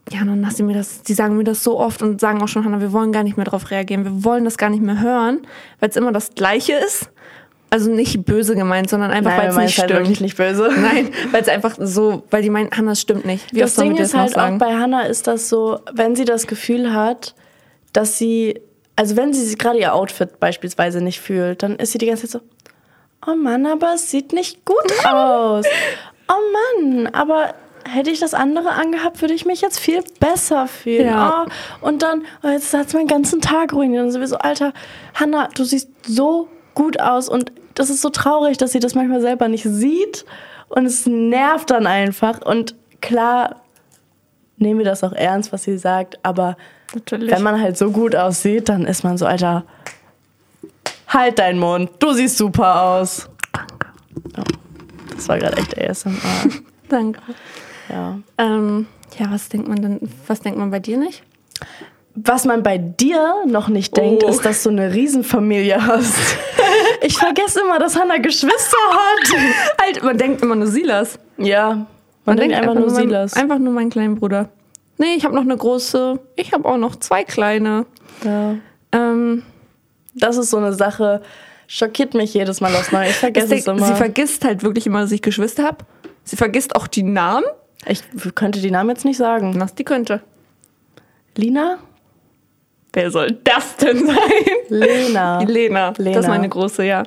ja, dann hast du die sagen mir das so oft und sagen auch schon, Hannah, wir wollen gar nicht mehr drauf reagieren, wir wollen das gar nicht mehr hören, weil es immer das Gleiche ist. Also nicht böse gemeint, sondern einfach, weil es nicht stimmt. Halt wirklich nicht böse. Nein, weil es einfach so, weil die meinen, Hannah, es stimmt nicht. Das Ding ist halt auch bei Hannah ist das so, wenn sie das Gefühl hat, dass sie, also wenn sie gerade ihr Outfit beispielsweise nicht fühlt, dann ist sie die ganze Zeit so, oh Mann, aber es sieht nicht gut aus. Oh Mann, aber hätte ich das andere angehabt, würde ich mich jetzt viel besser fühlen. Ja. Oh, und dann, jetzt hat es meinen ganzen Tag ruiniert. Und sowieso, Alter, Hannah, du siehst so gut aus und das ist so traurig, dass sie das manchmal selber nicht sieht und es nervt dann einfach und klar nehmen wir das auch ernst, was sie sagt, aber natürlich, wenn man halt so gut aussieht, dann ist man so, Alter, halt deinen Mund, du siehst super aus. Danke. Oh, das war gerade echt ASMR. Danke. Ja. Ja, was denkt man bei dir nicht? Was man bei dir noch nicht denkt, ist, dass du eine Riesenfamilie hast. Ich vergesse immer, dass Hannah Geschwister hat. Halt, man denkt immer nur Silas. Ja, man denkt einfach nur Silas. Einfach nur meinen kleinen Bruder. Nee, ich habe noch eine große. Ich habe auch noch 2 kleine. Ja. Das ist so eine Sache, schockiert mich jedes Mal aufs Neue. Ich vergesse es immer. Sie vergisst halt wirklich immer, dass ich Geschwister habe. Sie vergisst auch die Namen. Ich könnte die Namen jetzt nicht sagen. Was die könnte. Lina? Wer soll das denn sein? Lena. Lena. Das ist meine große, ja.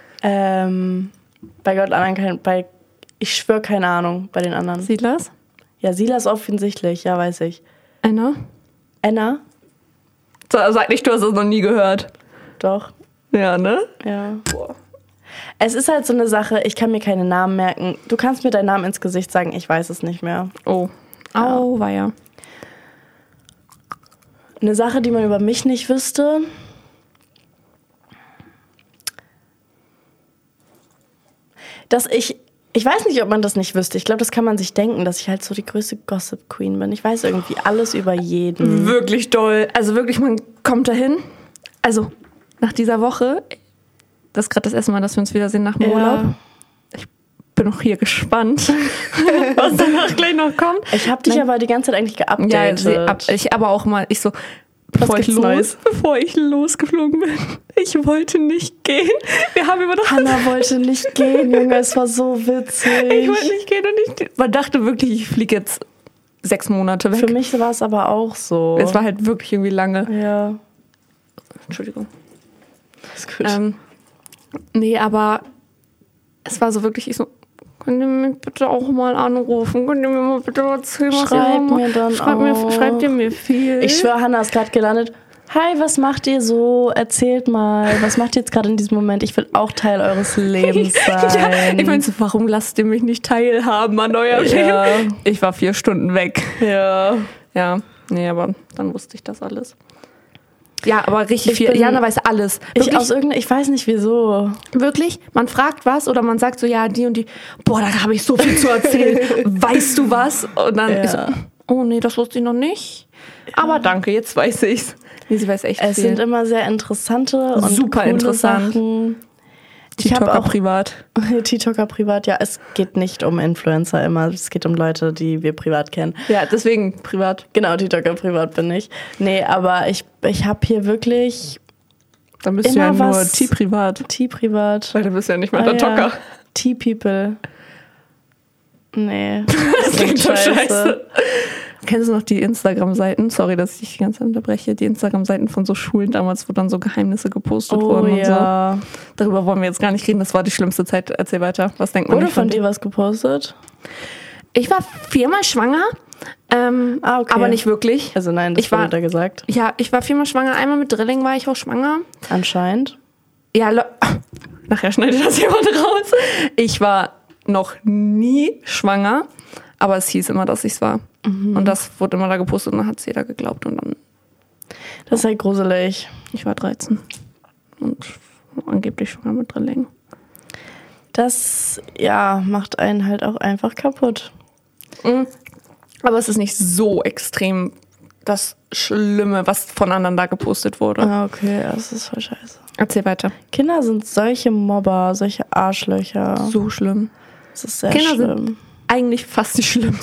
Bei Gott anderen ich schwöre keine Ahnung bei den anderen. Silas? Ja, Silas offensichtlich, ja, weiß ich. Anna? So, sag nicht, du hast das noch nie gehört. Doch. Ja, ne? Ja. Boah. Es ist halt so eine Sache, ich kann mir keine Namen merken. Du kannst mir deinen Namen ins Gesicht sagen, ich weiß es nicht mehr. Oh. Auweia. Eine Sache, die man über mich nicht wüsste. Dass ich weiß nicht, ob man das nicht wüsste. Ich glaube, das kann man sich denken, dass ich halt so die größte Gossip Queen bin. Ich weiß irgendwie alles über jeden. Wirklich doll. Also wirklich, man kommt dahin. Also nach dieser Woche, das ist gerade das erste Mal, dass wir uns wiedersehen nach dem Urlaub. Ich bin auch hier gespannt, was danach gleich noch kommt. Ich habe dich aber die ganze Zeit eigentlich geupdatet. Ja, ich aber auch mal, bevor ich losgeflogen bin. Ich wollte nicht gehen. Wir haben über das Hannah wollte nicht gehen, Junge, es war so witzig. Ich wollte nicht gehen und man dachte wirklich, ich fliege jetzt 6 Monate weg. Für mich war es aber auch so. Es war halt wirklich irgendwie lange. Ja. Entschuldigung. Ist gut. Nee, aber es war so wirklich, könnt ihr mich bitte auch mal anrufen? Könnt ihr mir mal bitte erzählen, was schreibt ihr mir viel? Ich schwöre, Hannah ist gerade gelandet. Hi, was macht ihr so? Erzählt mal. Was macht ihr jetzt gerade in diesem Moment? Ich will auch Teil eures Lebens sein. Ja, ich meine so, warum lasst ihr mich nicht teilhaben an eurem Leben? Ich war 4 Stunden weg. Ja. Ja, nee, aber dann wusste ich das alles. Ja, aber richtig viel. Jana weiß alles. Ich weiß nicht wieso. Wirklich? Man fragt was oder man sagt so, ja, die und die. Boah, da habe ich so viel zu erzählen. Weißt du was? Und dann ist so, oh nee, das wusste ich noch nicht. Aber danke, jetzt weiß ich's. Nee, sie weiß echt viel. Es sind immer sehr interessante und super interessant. Sachen. TikToker privat. TikToker privat, ja. Es geht nicht um Influencer immer. Es geht um Leute, die wir privat kennen. Ja, deswegen privat. Genau, TikToker privat bin ich. Nee, aber ich habe hier wirklich. Dann bist du ja nur T-privat. T-privat. Weil du bist ja nicht mal der Tocker. T-people. Nee. Das klingt so scheiße. Kennst du noch die Instagram-Seiten? Sorry, dass ich dich die ganze Zeit unterbreche. Die Instagram-Seiten von so Schulen damals, wo dann so Geheimnisse gepostet wurden und so. Darüber wollen wir jetzt gar nicht reden. Das war die schlimmste Zeit. Erzähl weiter. Was denkt man? Wurde von dir was gepostet? Ich war 4-mal schwanger. Okay. Aber nicht wirklich. Also nein, das wurde da gesagt. Ja, ich war 4-mal schwanger. Einmal mit Drilling war ich auch schwanger. Anscheinend. Ja, nachher schneidet das jemand raus. Ich war noch nie schwanger. Aber es hieß immer, dass ich es war. Mhm. Und das wurde immer da gepostet und dann hat es jeder geglaubt. Und dann. Das ist halt gruselig. Ich war 13. Und angeblich schwanger mit Drilling. Das, macht einen halt auch einfach kaputt. Mhm. Aber es ist nicht so extrem das Schlimme, was von anderen da gepostet wurde. Ah, okay, das ist voll scheiße. Erzähl weiter. Kinder sind solche Mobber, solche Arschlöcher. So schlimm. Das ist sehr schlimm. Sind eigentlich fast die schlimmsten.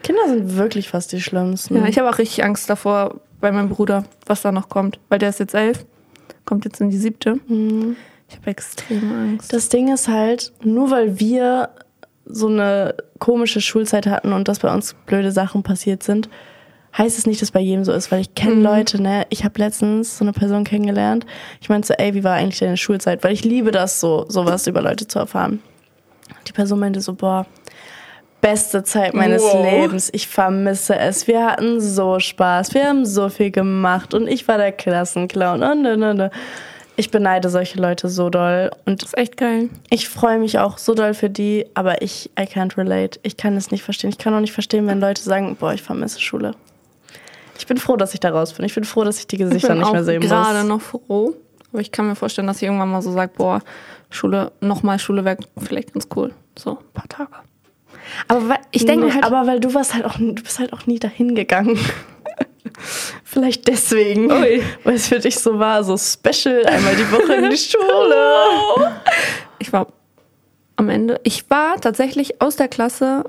Kinder sind wirklich fast die Schlimmsten. Ja, ich habe auch richtig Angst davor bei meinem Bruder, was da noch kommt. Weil der ist jetzt 11, kommt jetzt in die 7. Ich habe extrem Angst. Das Ding ist halt, nur weil wir so eine komische Schulzeit hatten und dass bei uns blöde Sachen passiert sind, heißt es nicht, dass bei jedem so ist, weil ich kenne Leute, ne? Ich habe letztens so eine Person kennengelernt. Ich meinte so, ey, wie war eigentlich deine Schulzeit? Weil ich liebe das sowas über Leute zu erfahren. Die Person meinte so, boah, beste Zeit meines Lebens. Ich vermisse es. Wir hatten so Spaß. Wir haben so viel gemacht und ich war der Klassenclown. Und. Ich beneide solche Leute so doll. Und Das ist echt geil. ich freue mich auch so doll für die, aber I can't relate. Ich kann es nicht verstehen. Ich kann auch nicht verstehen, wenn Leute sagen, boah, ich vermisse Schule. Ich bin froh, dass ich da raus bin. Ich bin froh, dass ich die Gesichter nicht mehr sehen muss. Ich bin gerade noch froh. Aber ich kann mir vorstellen, dass ich irgendwann mal so sage, boah, Schule wäre vielleicht ganz cool. So ein paar Tage. Aber ich denke halt... Aber weil du bist halt auch nie dahin gegangen. Vielleicht deswegen. Ui. Weil es für dich so war, so special, einmal die Woche in die Schule. Ich war am Ende... Ich war tatsächlich aus der Klasse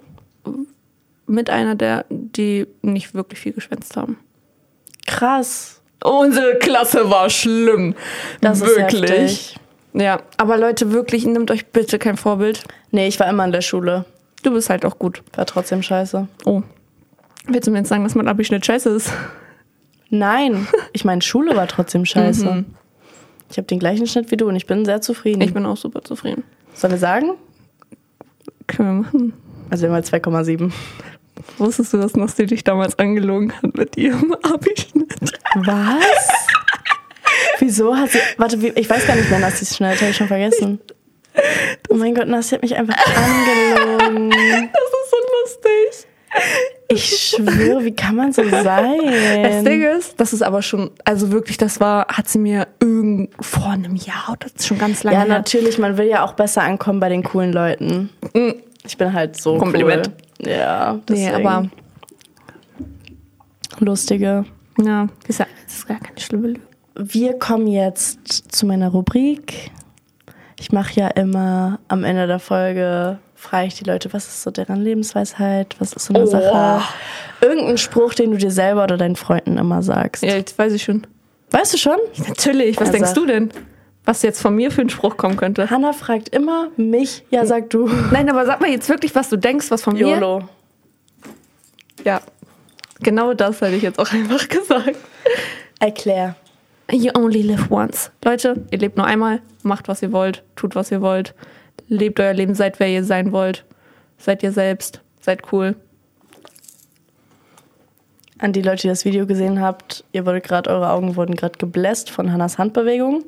mit einer die nicht wirklich viel geschwänzt haben. Krass. Unsere Klasse war schlimm. Das ist heftig. Ja, aber Leute, wirklich, nehmt euch bitte kein Vorbild. Nee, ich war immer in der Schule. Du bist halt auch gut. War trotzdem scheiße. Oh. Willst du mir jetzt sagen, dass mein Abischnitt scheiße ist? Nein, ich meine, Schule war trotzdem scheiße. Ich habe den gleichen Schnitt wie du und ich bin sehr zufrieden. Ich bin auch super zufrieden. Sollen wir sagen? Können wir machen. Also wir haben 2,7. Wusstest du, dass Nasti dich damals angelogen hat mit ihrem Abischnitt? Was? Wieso hat sie... Warte, ich weiß gar nicht mehr, Nastis Schnitt, habe ich schon vergessen. Oh mein Gott, Nasti hat mich einfach angelogen. Das ist so lustig. Ich schwöre, wie kann man so sein? Das Ding ist, das ist aber schon, also wirklich, hat sie mir vor einem Jahr, das ist schon ganz lange Ja, her. natürlich, man will ja auch besser ankommen bei den coolen Leuten. Ich bin halt so Kompliment. Cool. Ja, Nee, deswegen. aber Lustige. ja, das ist gar keine schlimme Lüge. Wir kommen jetzt zu meiner Rubrik. Ich mache ja immer am Ende der Folge, frage ich die Leute, was ist so deren Lebensweisheit, was ist so eine Sache. Irgendein Spruch, den du dir selber oder deinen Freunden immer sagst. Ja, jetzt weiß ich schon. Weißt du schon? Natürlich, was Ja, denkst sag. du denn? Was jetzt von mir für ein Spruch kommen könnte? Hannah fragt immer mich, ja, sag du. Nein, aber sag mal jetzt wirklich, was du denkst, was von mir... YOLO. Ja, genau das hätte ich jetzt auch einfach gesagt. Erklär. You only live once. Leute, ihr lebt nur einmal, macht, was ihr wollt, tut, was ihr wollt. Lebt euer Leben, seid, wer ihr sein wollt. Seid ihr selbst, seid cool. An die Leute, die das Video gesehen habt, eure Augen wurden gerade gebläst von Hannahs Handbewegung.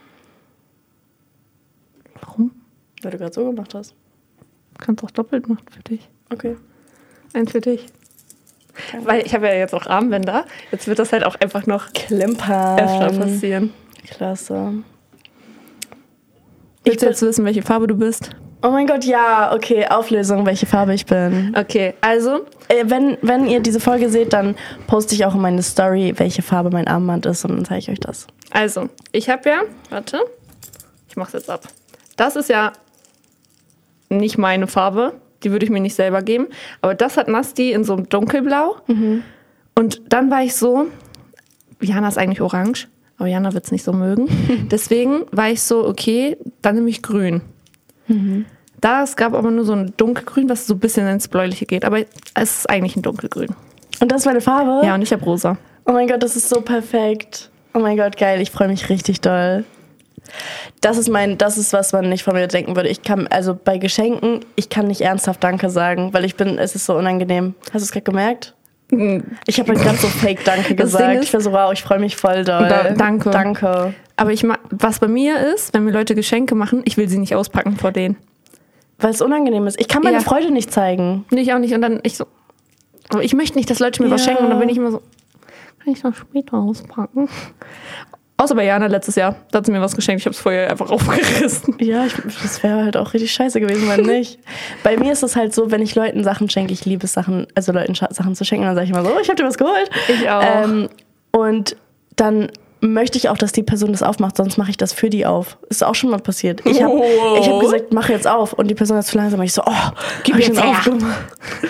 Warum? Weil du gerade so gemacht hast. Kannst auch doppelt machen für dich. Okay. Eins für dich. Weil ich habe ja jetzt auch Armbänder. Jetzt wird das halt auch einfach noch Klimpern. öfter passieren. Klasse. Willst du jetzt wissen, welche Farbe du bist? Oh mein Gott, ja. Okay, Auflösung, welche Farbe ich bin. Okay, also... Wenn ihr diese Folge seht, dann poste ich auch in meine Story, welche Farbe mein Armband ist und dann zeige ich euch das. Also, ich habe ja... Warte, ich mach's jetzt ab. Das ist ja nicht meine Farbe. Die würde ich mir nicht selber geben. Aber das hat Nasti in so einem Dunkelblau. Und dann war ich so... Jana ist eigentlich orange, aber Jana wird es nicht so mögen. Deswegen war ich so, okay, dann nehme ich grün. Es gab aber nur so ein dunkelgrün, was so ein bisschen ins Bläuliche geht. Aber es ist eigentlich ein dunkelgrün. Und das ist meine Farbe? Ja, und ich habe rosa. Oh mein Gott, das ist so perfekt. Oh mein Gott, geil. Ich freue mich richtig doll. Das ist was man nicht von mir denken würde. Also bei Geschenken, ich kann nicht ernsthaft Danke sagen, weil es ist so unangenehm. Hast du es gerade gemerkt? Ich habe halt gerade so fake Danke gesagt. Ich war so, wow, ich freue mich voll doll. Danke. Danke. Aber was bei mir ist, wenn mir Leute Geschenke machen, ich will sie nicht auspacken vor denen. Weil es unangenehm ist. Ich kann meine Freude nicht zeigen. Nee, ich auch nicht. Und dann aber ich möchte nicht, dass Leute mir was schenken. Und dann bin ich immer so, kann ich das später auspacken? Außer bei Jana letztes Jahr. Da hat sie mir was geschenkt. Ich habe es vorher einfach aufgerissen. Ja, das wäre halt auch richtig scheiße gewesen, wenn nicht. Bei mir ist es halt so, wenn ich Leuten Sachen schenke, ich liebe es, Leuten Sachen zu schenken, dann sage ich immer so, ich habe dir was geholt. Ich auch. Und dann möchte ich auch, dass die Person das aufmacht, sonst mache ich das für die auf. Ist auch schon mal passiert. Ich hab gesagt, mach jetzt auf. Und die Person hat zu langsam. Ich so, gib jetzt jetzt her. auf.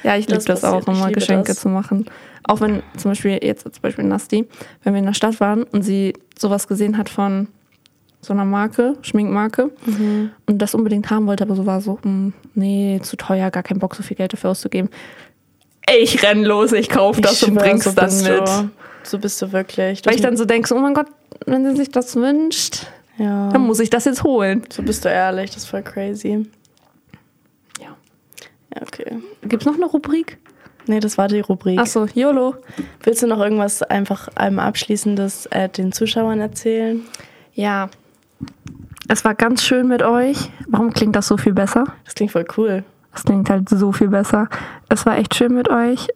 Ja, ich liebe das auch, immer Geschenke zu machen. Auch wenn zum Beispiel Nasti, wenn wir in der Stadt waren und sie sowas gesehen hat von so einer Marke, Schminkmarke, und das unbedingt haben wollte, aber so war so, nee, zu teuer, gar keinen Bock, so viel Geld dafür auszugeben. Ich renn los, ich kaufe das und bring's so dann mit. So bist du wirklich. Weil ich dann so denke, oh mein Gott, wenn sie sich das wünscht, dann muss ich das jetzt holen. So bist du ehrlich, das ist voll crazy. Ja. Ja, okay. Gibt's noch eine Rubrik? Nee, das war die Rubrik. Achso, YOLO. Willst du noch irgendwas einfach Abschließendes den Zuschauern erzählen? Ja. Es war ganz schön mit euch. Warum klingt das so viel besser? Das klingt voll cool. Das klingt halt so viel besser. Es war echt schön mit euch.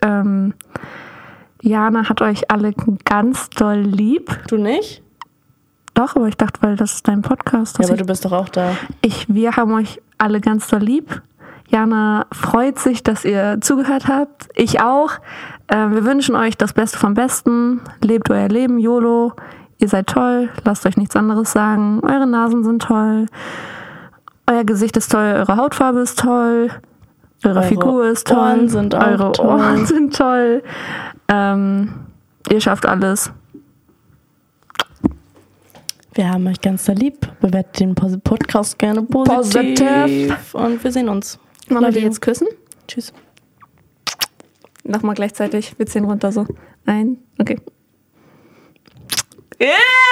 Jana hat euch alle ganz doll lieb. Du nicht? Doch, aber ich dachte, weil das ist dein Podcast. Ja, aber du bist doch auch da. Wir haben euch alle ganz doll lieb. Jana freut sich, dass ihr zugehört habt. Ich auch. Wir wünschen euch das Beste vom Besten. Lebt euer Leben, YOLO. Ihr seid toll. Lasst euch nichts anderes sagen. Eure Nasen sind toll. Euer Gesicht ist toll. Eure Hautfarbe ist toll. Eure Figur ist toll. Ohren sind auch eure toll. Ohren sind toll. Ihr schafft alles. Wir haben euch ganz doll lieb. Bewertet den Podcast gerne positiv. Und wir sehen uns. Wollen wir die jetzt küssen? Tschüss. Nochmal gleichzeitig. Wir ziehen runter so. Okay. Yeah!